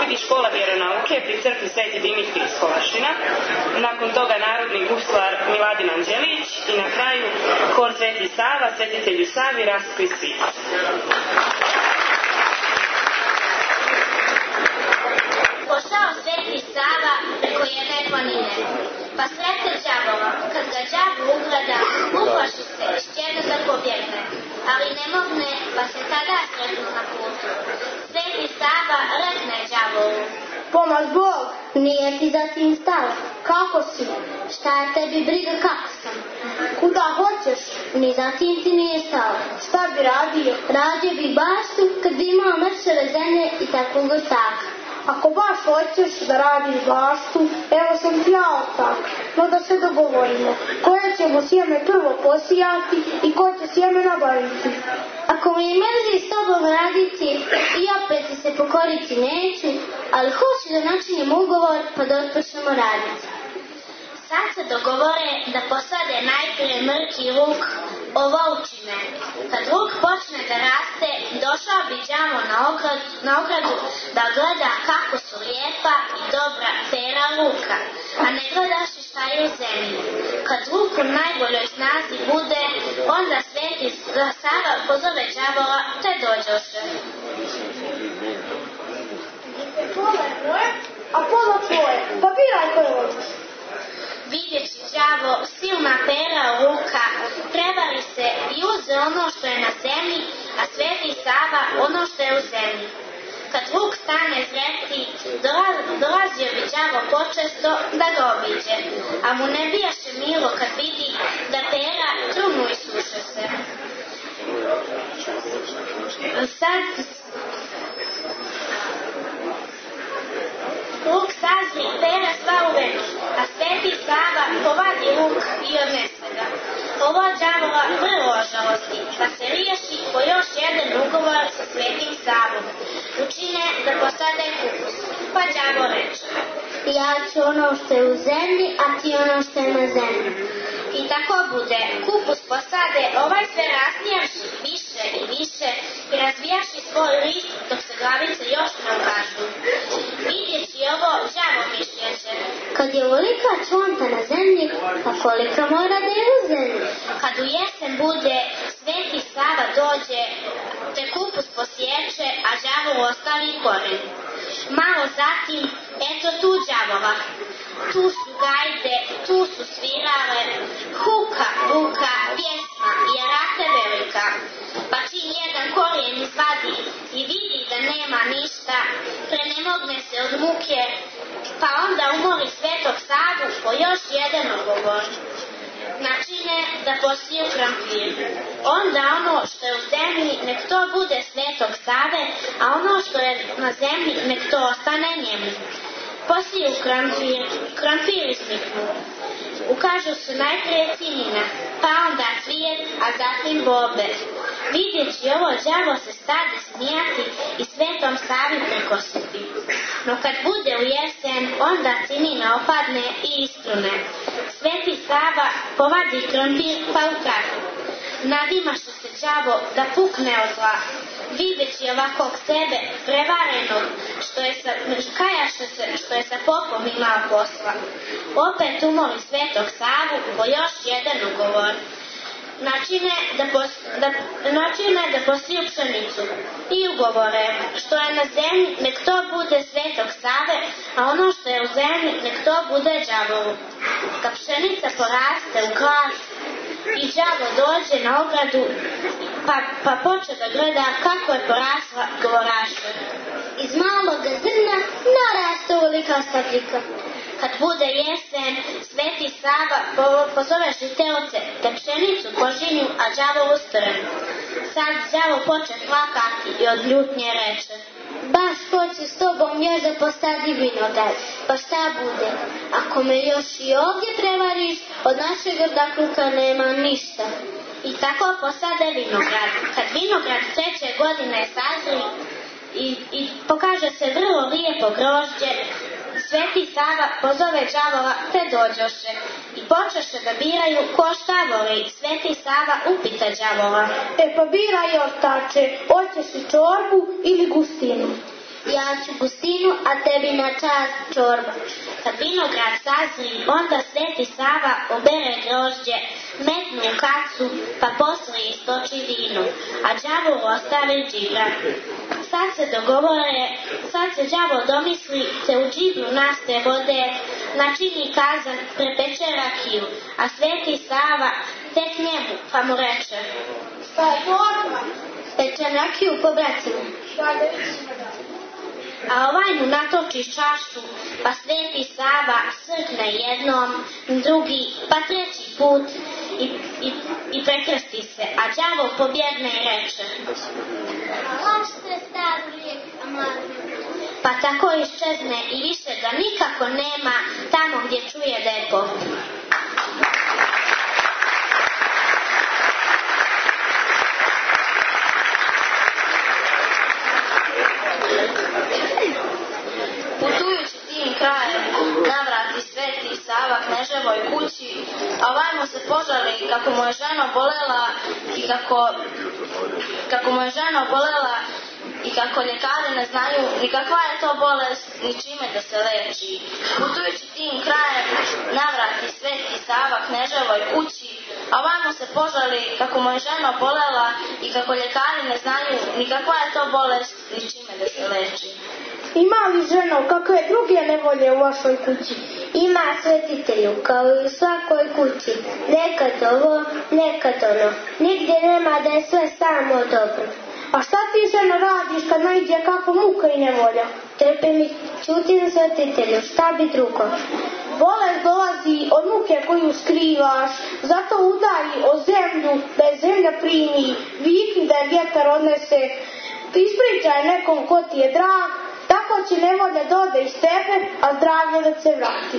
slijedi škola vjeronauke pri crkvi Sveti Dimitri iz Kolašina, nakon toga narodni guslar Miladin Anđelić i na kraju hor Sveti Sava, Svetitelju Savi, Rastko i Svit. Pošao Sveti Sava preko jedne planine, pa srete đavola. Kad ga đavo ugleda, uplaši se, šćerne da pobjegne, ali ne mogne, pa se tada sretnu na putu. Sveti Sava rekne đavolu: Pomoz Bog, nije ti za tim stalo. Kako si? Šta je tebi briga kako sam? Kuda hoćeš? Ni za tim ti nije stalo. Šta bi radio? Radio bi baštu kad bi imao mršave zemlje i takvog ortaka. Ako baš hoćeš da radiš baštu, evo sam ti ja ortak. No da se dogovorimo. Koje ćemo sjeme prvo posijati i ko će sjeme nabaviti? Ako mi mrzi s tobom raditi, i opet ti se pokoriti neću, ali hoću da načinimo ugovor pa da otpočnemo raditi. Sad se dogovore da posade najprije mrki luk o volčine. Kad luk počne da raste, došao bi đavo na ogradu, na ogradu da gleda kako su lijepa i dobra pera luka, a ne gledaš šta je u zemlji. Kad luk u najboljoj snazi bude, onda Sveti Sava pozove đavola te dođoše. Pola tvoje, a pola tvoje, pa biraj koje hoćeš. Vidjeći đavo silna pera luka, prevari se i uze ono što je na zemlji, a Sveti Sava ono što je u zemlji. Kad luk stane zreti, dolazio bi đavo počesto da ga obiđe, a mu ne bijaše milo kad vidi da pera trunu i suše se. Sad luk sazri, pera sva u veću, a Sveti Sava povadi luk i odnese ga. Ovo đavola vrlo žalosti, pa se riješi po još jedan ugovor sa Svetim Savom. Učine da posade kupus, pa đavo reče: Ja ću ono što je u zemlji, a ti ono što je na zemlji. I tako bude, kupus posade, ovaj sve rasnijaši više i više i razvijaši svoj list dok se glavice još ne ukažu. Vidjeći ovo, đavo mišljeće: Kad je ovolika čonta na zemlji, pa kolika mora da je u zemlji? Kad u jesen bude, Sveti Sava dođe, te kupus posjeće, a đavo ostavi koren. Malo zatim, eto tu đavola. Tu su gajde, tu su svirale, huka, buka, pjesma i rate velika. Pa čim jedan korijen izvadi i vidi da nema ništa, prenemogne se od muke, pa onda umoli Svetog Savu po još jedan ugovor. Načine da posiju krampir. Onda ono što je u zemlji, nek to bude Svetog Save, a ono što je na zemlji, nek to ostane njemu. Posiju krampir, krampir izniknu. Ukažu se najprije cinina, pa onda cvijet, a zatim bobe. Vidjeći ovo, đavo se stade smijati i Svetom Savi prekositi. No kad bude u jesen, onda cinina opadne i istrune. Sveti Sava povadi krompir pa ukrade. Nadimaše se đavo da pukne od zla. Videći ovakvog sebe, prevarenog, što je sa, kajaše se što je sa popom imao posla. Opet umoli Svetog Savu po još jedan ugovor. Načine da, pos, da, načine da posiju pšenicu i ugovore, što je na zemlji, nek to bude Svetog Save, a ono što je u zemlji, nek to bude đavovu. Kad pšenica poraste u glas i đavo dođe na ogradu, pa, pa poče da gleda kako je porasla, govoraše: Iz maloga zrna naraste velika stabljika. Kad bude jesen, Sveti Sava pozove žiteoce, te pšenicu požinju, a đavo ustrne. Sad đavo poče plakati i od ljutnje reče: Baš hoću s tobom još da posadi vinograd, pa šta bude? Ako me još i ovdje prevariš, od našeg grdakluka nema ništa. I tako posade vinograd. Kad vinograd treće godine sazri i, i pokaže se vrlo lijepo grožđe, Sveti Sava pozove đavola te dođoše i počeše da biraju ko šta voli. Sveti Sava upita đavola: E pa biraj ortače, hoćeš li čorbu ili gustinu? Ja ću gustinu, a tebi na čast čorba. Kad vinograd sazri, onda Sveti Sava obere grožđe, metnu u kacu, pa poslije istoči vino, a đavo ostavi džibra. Sad se dogovore, sad se đavo domisli, se u džibru naste vode, načini kazan, prepeče rakiju, a Sveti Sava tek njemu, pa mu reče: Šta je torba? Peče rakiju po bracima. Šta je A ovaj mu natoči čašu, pa Sveti Sava srkne jednom, drugi, pa treći put i, i, i prekrsti se, a đavo pobjegne i reče: Lašte staru lijek, a mladu. Pa tako iščezne i više ga nikako nema tamo gdje čuje da je pop. Putujući tim krajem, navrati Sveti Sava kneževoj kući, a ovaj mu se požali kako mu je žena obolela i kako, kako mu je žena obolela i kako ljekari ne znaju ni kakva je to bolest, ni čime da se leči. Putujući tim krajem, navrati Sveti Sava kneževoj kući, a ovaj mu se požali kako mu je žena obolela i kako ljekari ne znaju ni kakva je to bolest, ni čime da se leči. Ima li ženo kakve druge nevolje u vašoj kući? Ima, svetitelju, kao i u svakoj kući. Nekad ovo, nekad ono. Nigdje nema da je sve samo dobro. A šta ti, ženo, radiš kad naiđe kakva muka i nevolja? Trpim i ćutim, svetitelju, šta bi drugo? Bolest dolazi od muke koju skrivaš, zato udari o zemlju, da je zemlja primi, vikni da je vjetar odnese, ispričaj nekom ko ti je drag, tako će nevolja dode iz tebe, a zdravlje da se vrati.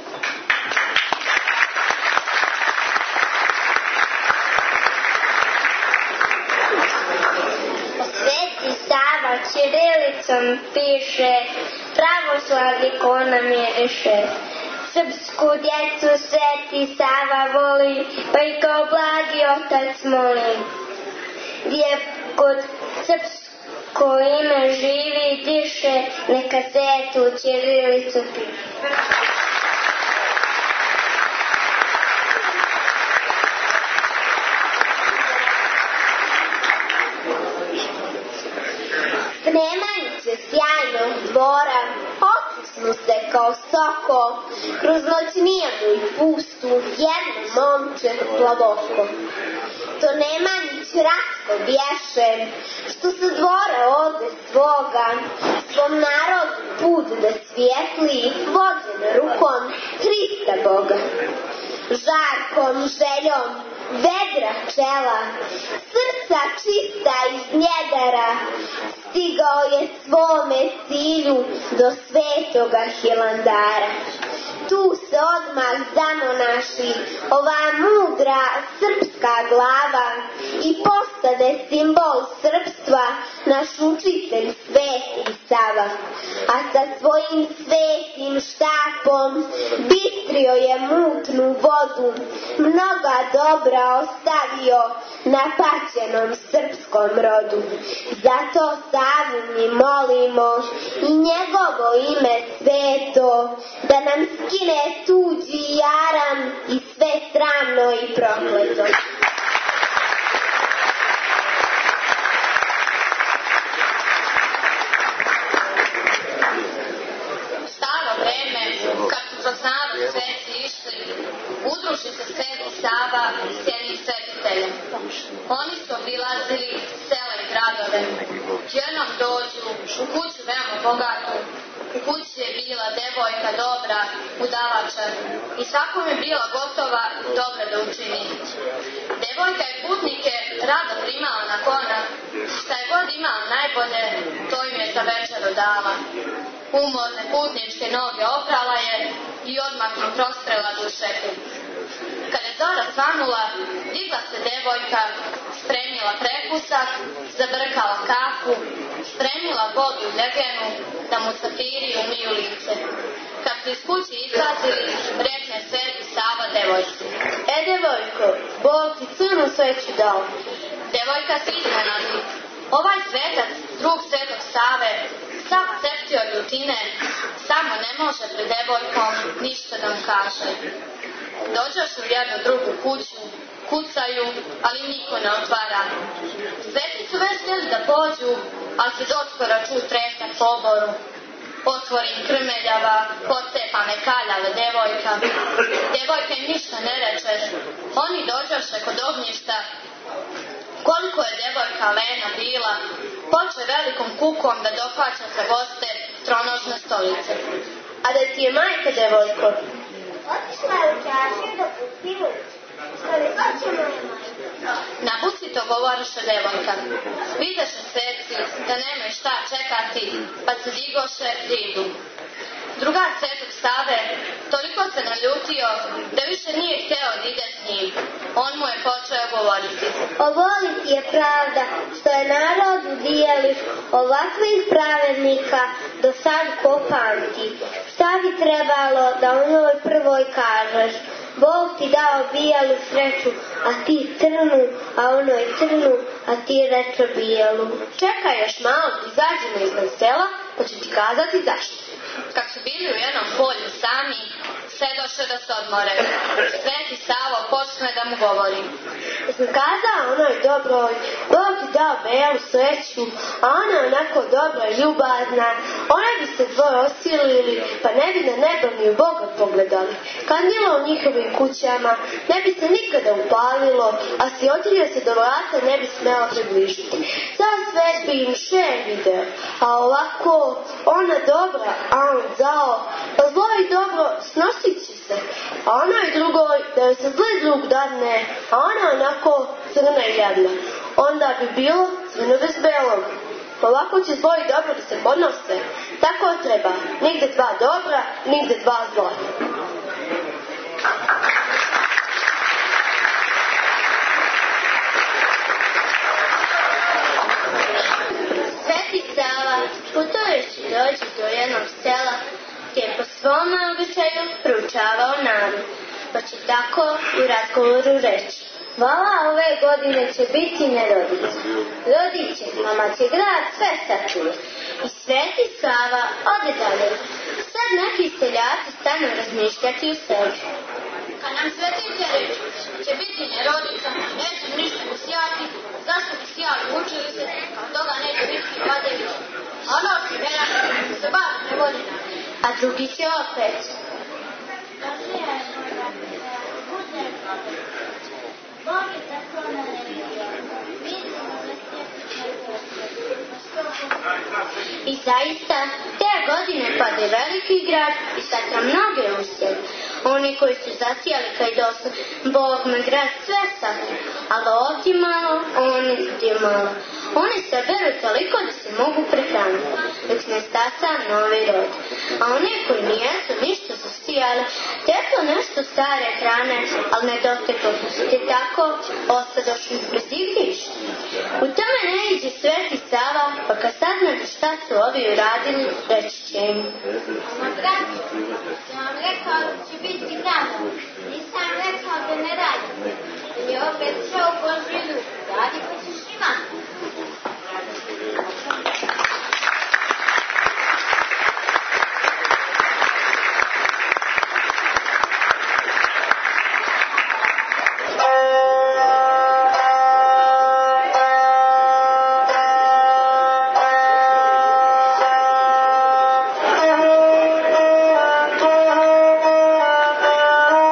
Sveti Sava ćirilicom piše, pravoslavni ko namiriše. Srpsku djecu Sveti Sava voli, pa i kao blagi otac moli. Gdje kod srpsko ime živi i diše, neka svetu ćirilicu piše. Spremajući sjajnog dvora, otisnu se kao soko, kroz noć nijemu i pustu, jedno momče plavoko. To Nemanjić Ratko bješe, što sa dvora ode svoga, svom narodu put da svijetli, vođen rukom Hrista Boga. Žarkom, željom, vedra čela, srca čista iz njedara, stigao je svome cilju do svetoga Hilandara. Tu se odmah zamonaši ova mudra srpska glava i postade simbol srpstva naš učitelj Sveti Sava. A sa svojim svetim štapom bistrio je mutnu vodu, mnoga dobra ostavio na paćenom srpskom rodu. Zato Savu mi molimo i njegovo ime sveto, da nam skine tuđi jaram i sve sramno i prokleto. Staro vreme, kad su kroz narod sveci išli, udruži se Sveti Sava s jednim svetiteljem. Oni su obilazili sela i gradove. Jednom dođu u kuću veoma bogatu. U kući je bila devojka dobra, udavača i svakom je bila gotova dobra da učini. Devojka je putnike rado primala na konak, šta je god imala najbolje, to im je za večeru dala. Umorne putničke noge oprala je i odmah im prostrela dušetu. Kad je zora svanula, digla se devojka, spremila prekusak, zabrkala kafu, spremila vodu u legenu, da mu safiri umiju lice. Kad su iz kući izlazili, rekne Sveti Sava devojci: E, devojko, Bog ti crnu sveću dao. Devojka se iznenadi. Ovaj svetac, drug Svetog Save, sav sine, samo ne može pred devojkom ništa da mu kaže. Dođoš u jednu drugu kuću, kucaju, ali niko ne otvara. Sveti su već htjeli da pođu, ali se doskoro ču tresak po oboru. Otvorim krmeljava, pocepa me kaljava devojka. Devojka im ništa ne reče. Oni dođoše kod ognjišta. Koliko je devojka lena bila, poče velikom kukom da dohvaća za goste tronožne stolice. A da ti je majka, devojko? Otišla je u čašiju da pustivu. Koliko će moja majka? Na buci to govoriše devojka. Videše sveci da nemaju šta čekati, pa se digoše da idu. Drugar Svetog Save toliko se naljutio da više nije hteo da ide s njim. On mu je počeo govoriti. Ovoli ti je pravda što je narod udijeli ovakvih pravednika do sad ko pamti. Šta bi trebalo da onoj prvoj kažeš? Bog ti dao bijelu sreću, a ti crnu, a onoj crnu, a ti reče bijelu. Čekaj još malo da izađemo iznad sela, pa ću ti kazati zašto. Kad su bili u jednom polju sami, sedoše da se odmore. Sveti Savo počne da mu govori. Sam kazao onoj dobroj, Bog ti dao bijelu sreću, a ona onako dobra i ljubazna, ona bi se dvoje osilili, pa ne bi na nebo ni u Boga pogledali. Kandilo u njihovim kućama ne bi se nikada upalilo, a sirotinja se do vrata ne bi smela približiti. Za svet bi im šer video, a ovako ona dobra, a on zao, pa zlo i dobro snosit će se, a onoj drugoj da joj se zli drug dadne, a ona onako crna i jadna. Onda bi bilo crno bez belog. Ovako će zlo i dobro da se podnose. Tako treba. Nigde dva dobra, nigde dva zla. Sveti Sava, putujući dođe do jednog sela gdje je po svome običaju proučavao narod, pa će tako u razgovoru reći. Vala ove godine će biti nerodica. Rodit će, mama će grad sve sačuva. I Sveti Sava ode dalje. Sad neki seljaci stanu razmišljati u sebi. Kad nam svetice reći, će biti nerodica, neće ništa posijati, zašto bi sijali učili se, kao toga neće biti vadević. A ono si vera, se bar ne vodi. A drugi će opet. Bog je tako naredio. Mi smo I zaista, te godine pade veliki grad i satra mnoge usjeve. Oni koji su zasijali kaj dosta, Bog me grad sve satra, ali ovdje malo, oni gdje malo. Oni saberu toliko da se mogu prehraniti, dok ne stasa novi rod. A oni koji nijesu ništa zasijali, teklo nešto stare hrane, ali ne doteklo, te tako ostadošli bez igrišta. U tome ne iđe Sveti Sava, pa kad saznate šta su ovi uradili, reći će im. Ma braćo, sam vam rekao da će biti grada, nisam rekao da ne radi. I opet šao Božji duh, radi pa ćeš imati.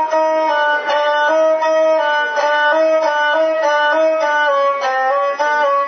Thank you.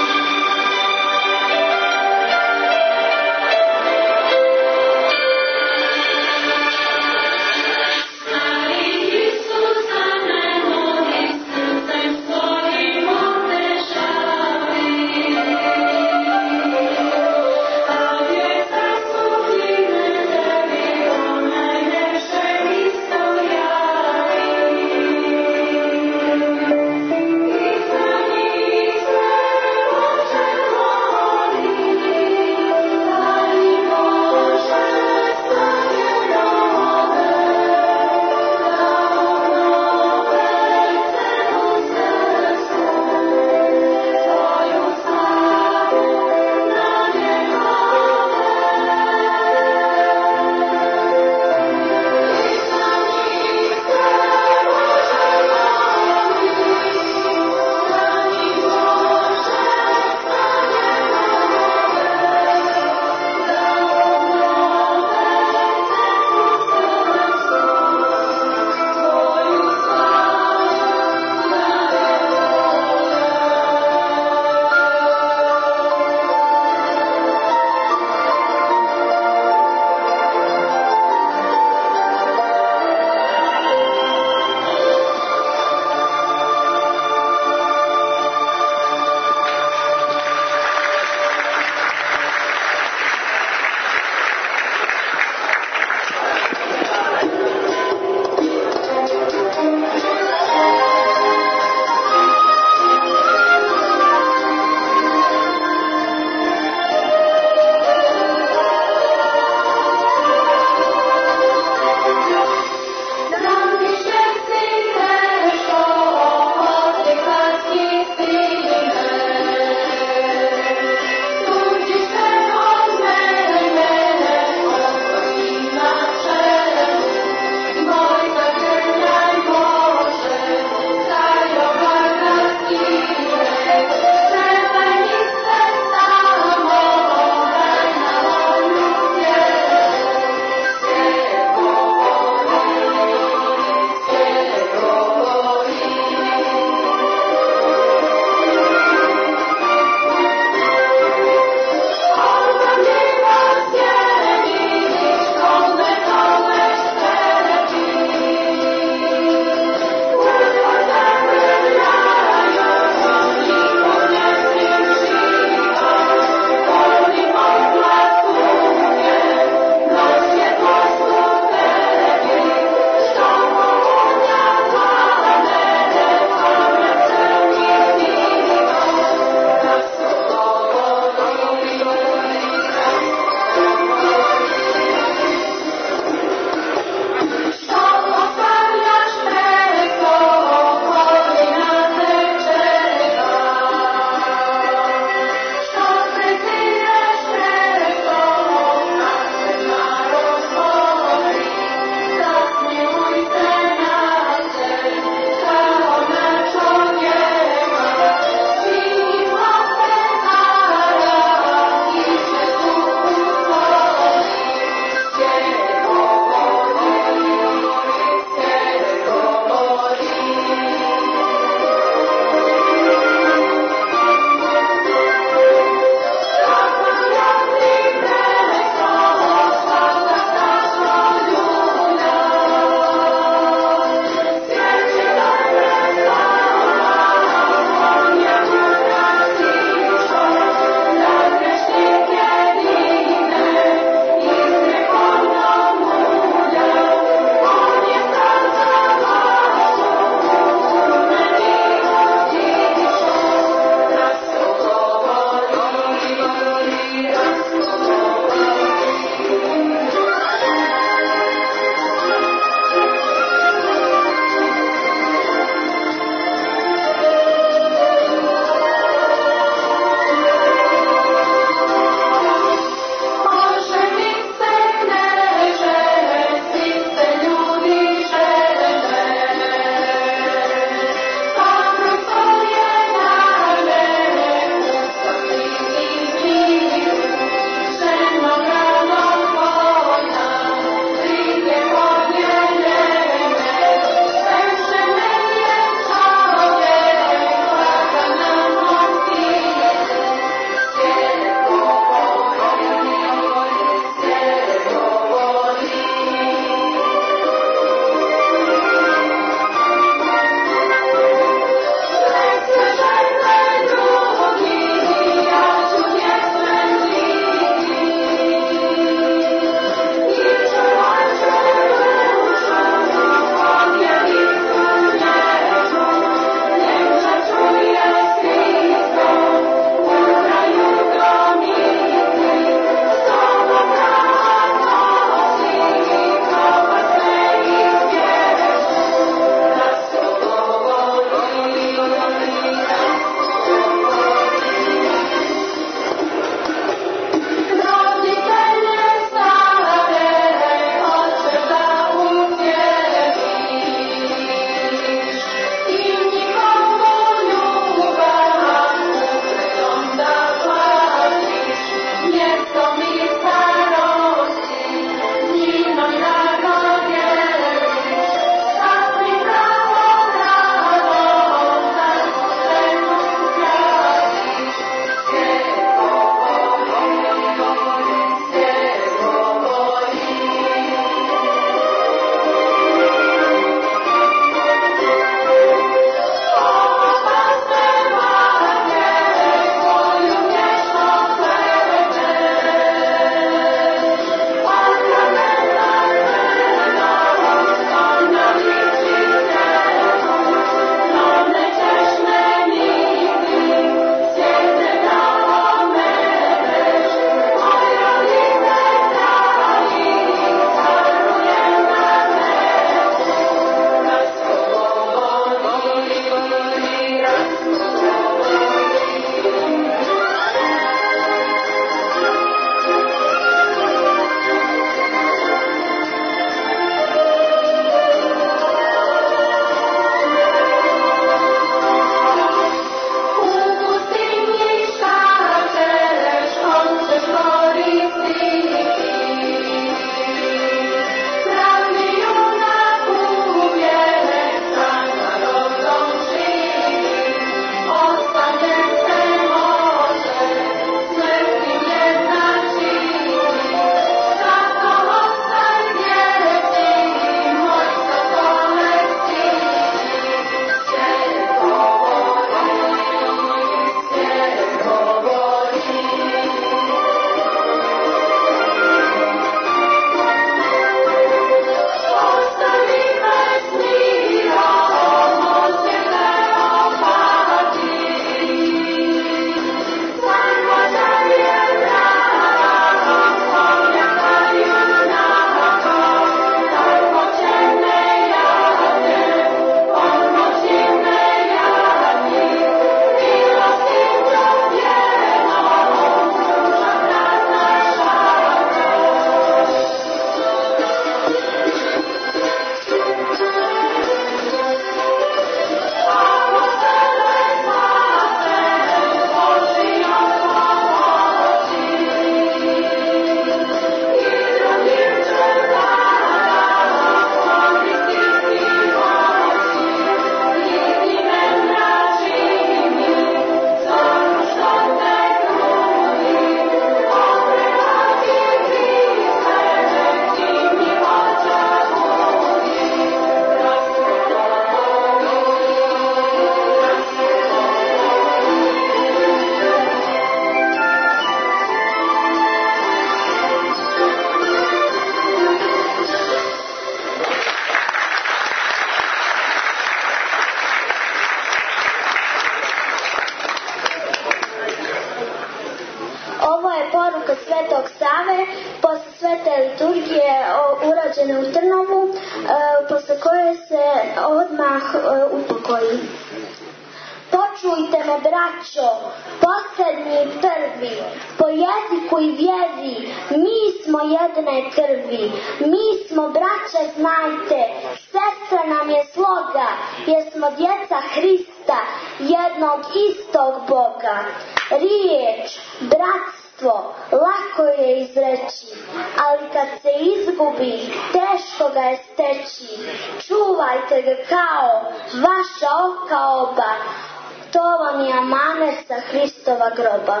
kod Svetog Save, posle svete liturgije urađene u Trnovu, posle koje se odmah upokoji. Počujte me, braćo, posljednji i prvi, po jeziku i vjeri, mi smo jedne krvi, mi smo braća, znajte, sestra nam je sloga, jer smo djeca Hrista, jednog istog Boga. Riječ, bratstvo, lako je izreći, ali kad se izgubi, teško ga je steći. Čuvajte ga kao vaša oka oba, to vam je amanet sa Hristova groba.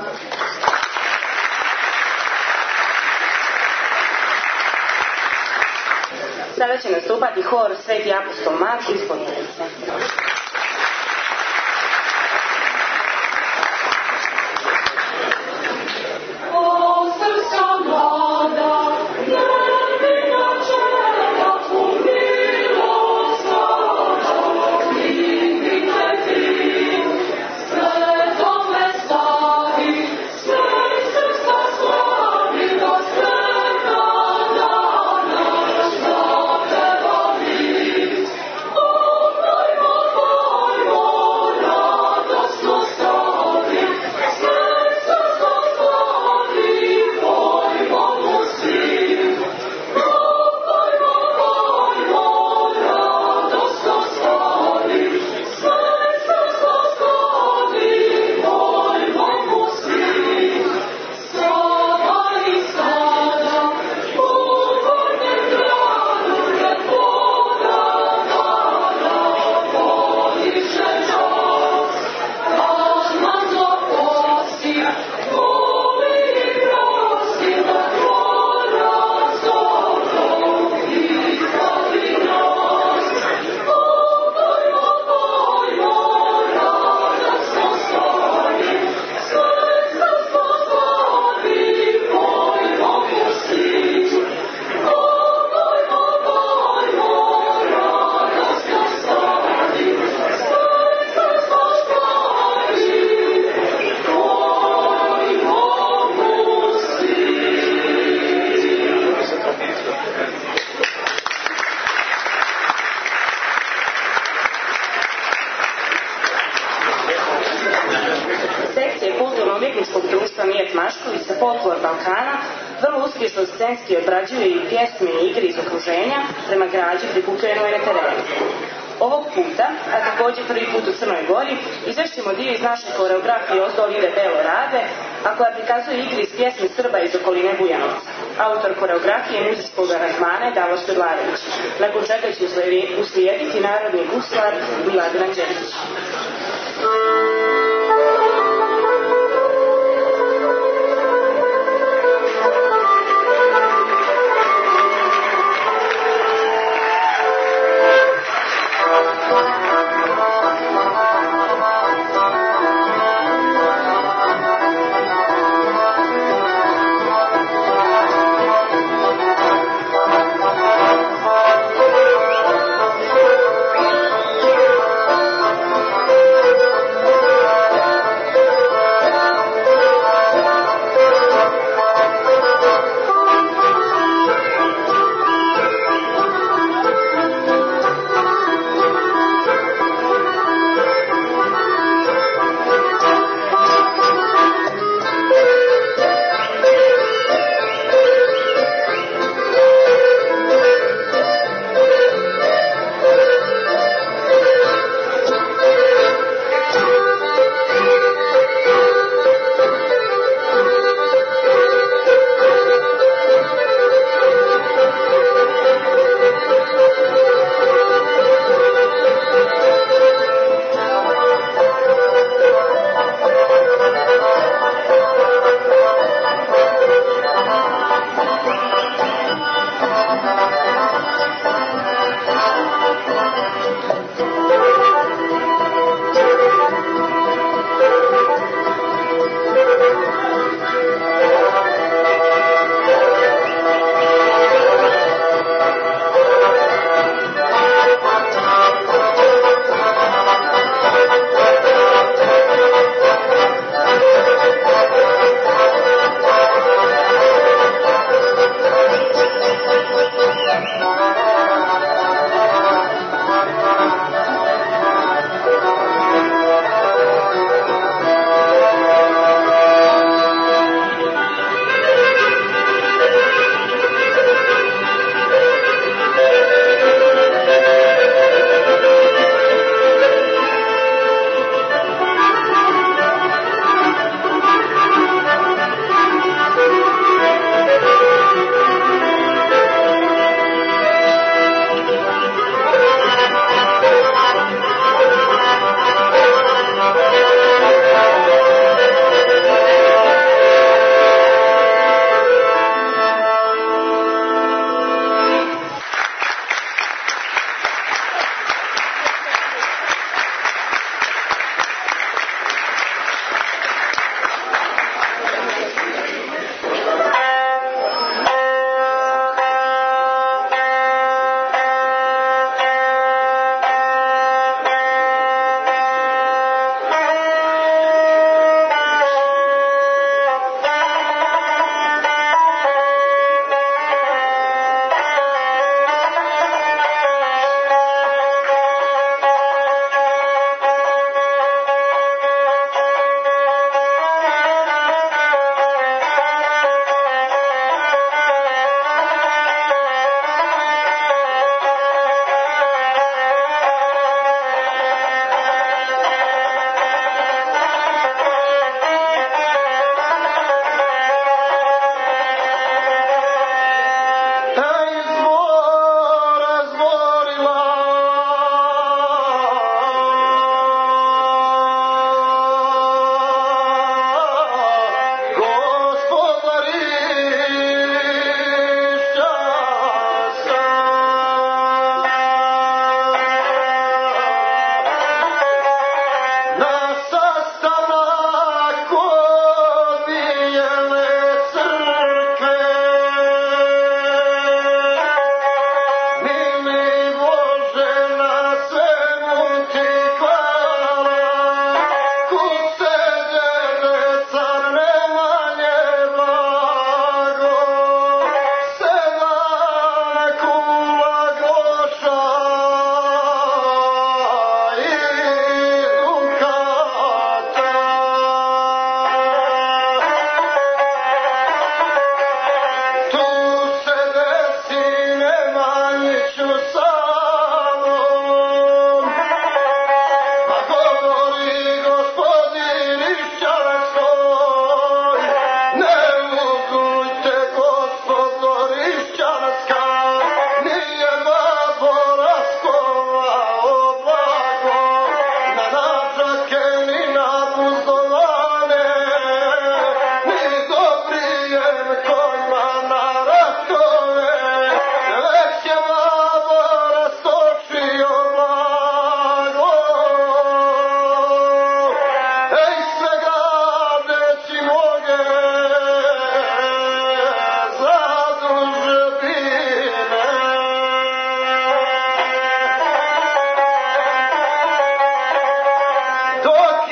Sada će nastupati hor Sveti apostol Marko iz Podgorice. Folklor Balkana vrlo uspješno scenski obrađuje i pjesme i igre iz okruženja prema građi prikupljenoj na terenu. Ovog puta, a također prvi put u Crnoj Gori, izvešćemo dio iz naše koreografije Ozdol ide Belo rade, a koja prikazuje igre iz pjesme Srba iz okoline Bujanovca. Autor koreografije muzijskog aranžmana je Davor Stodlarević, nakon čega će uslijediti narodni guslar Miladina Đerčić. Oh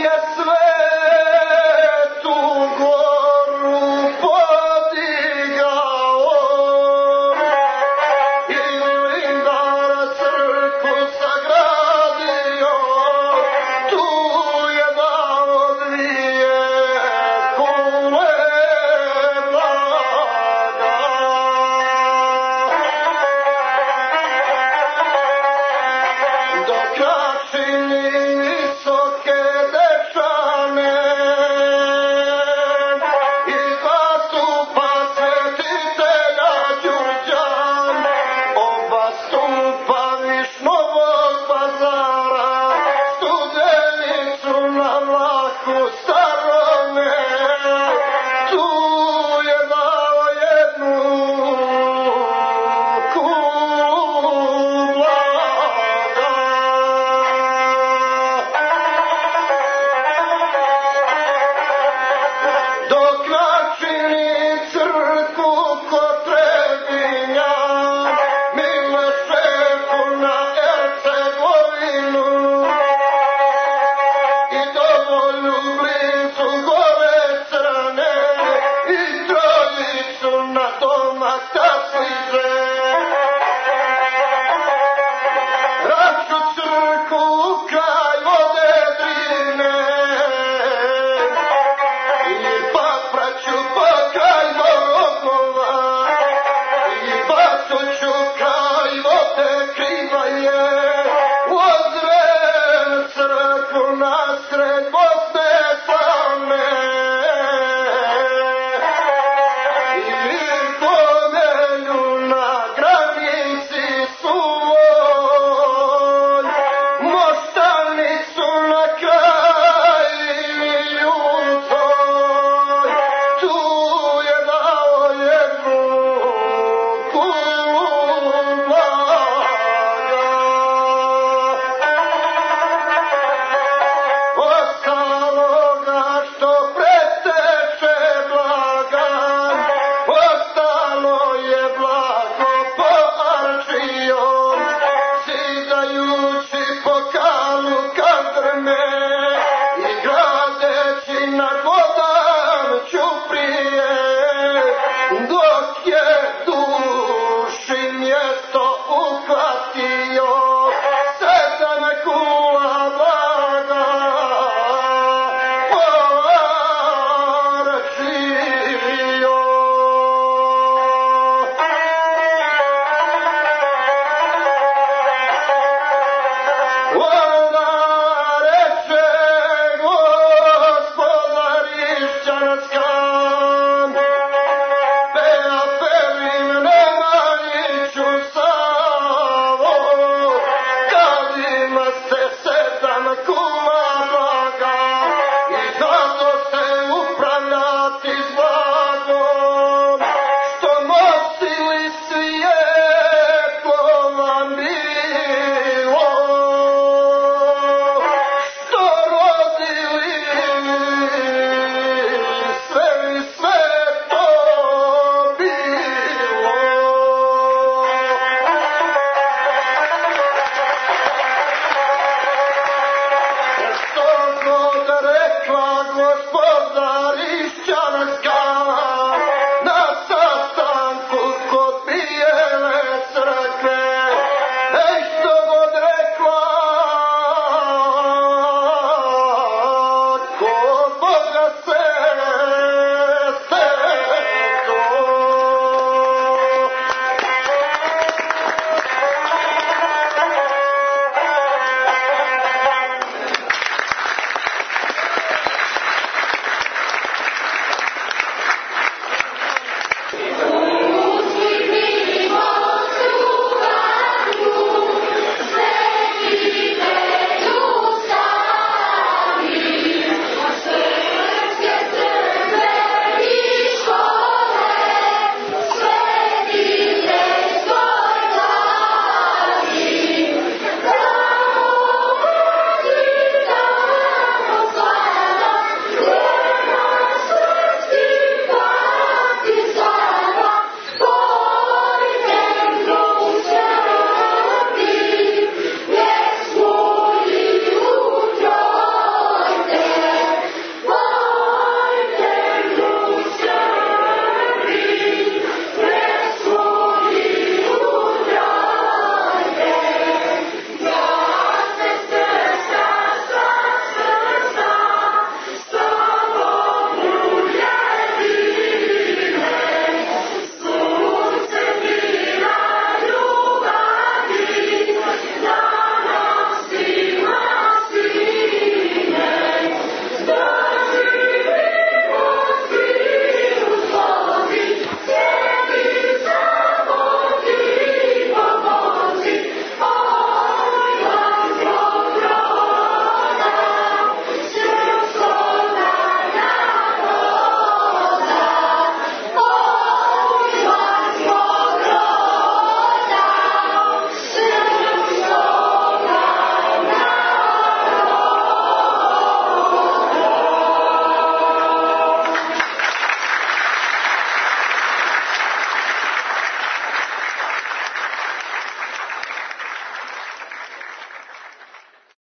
Gospodar išćanaska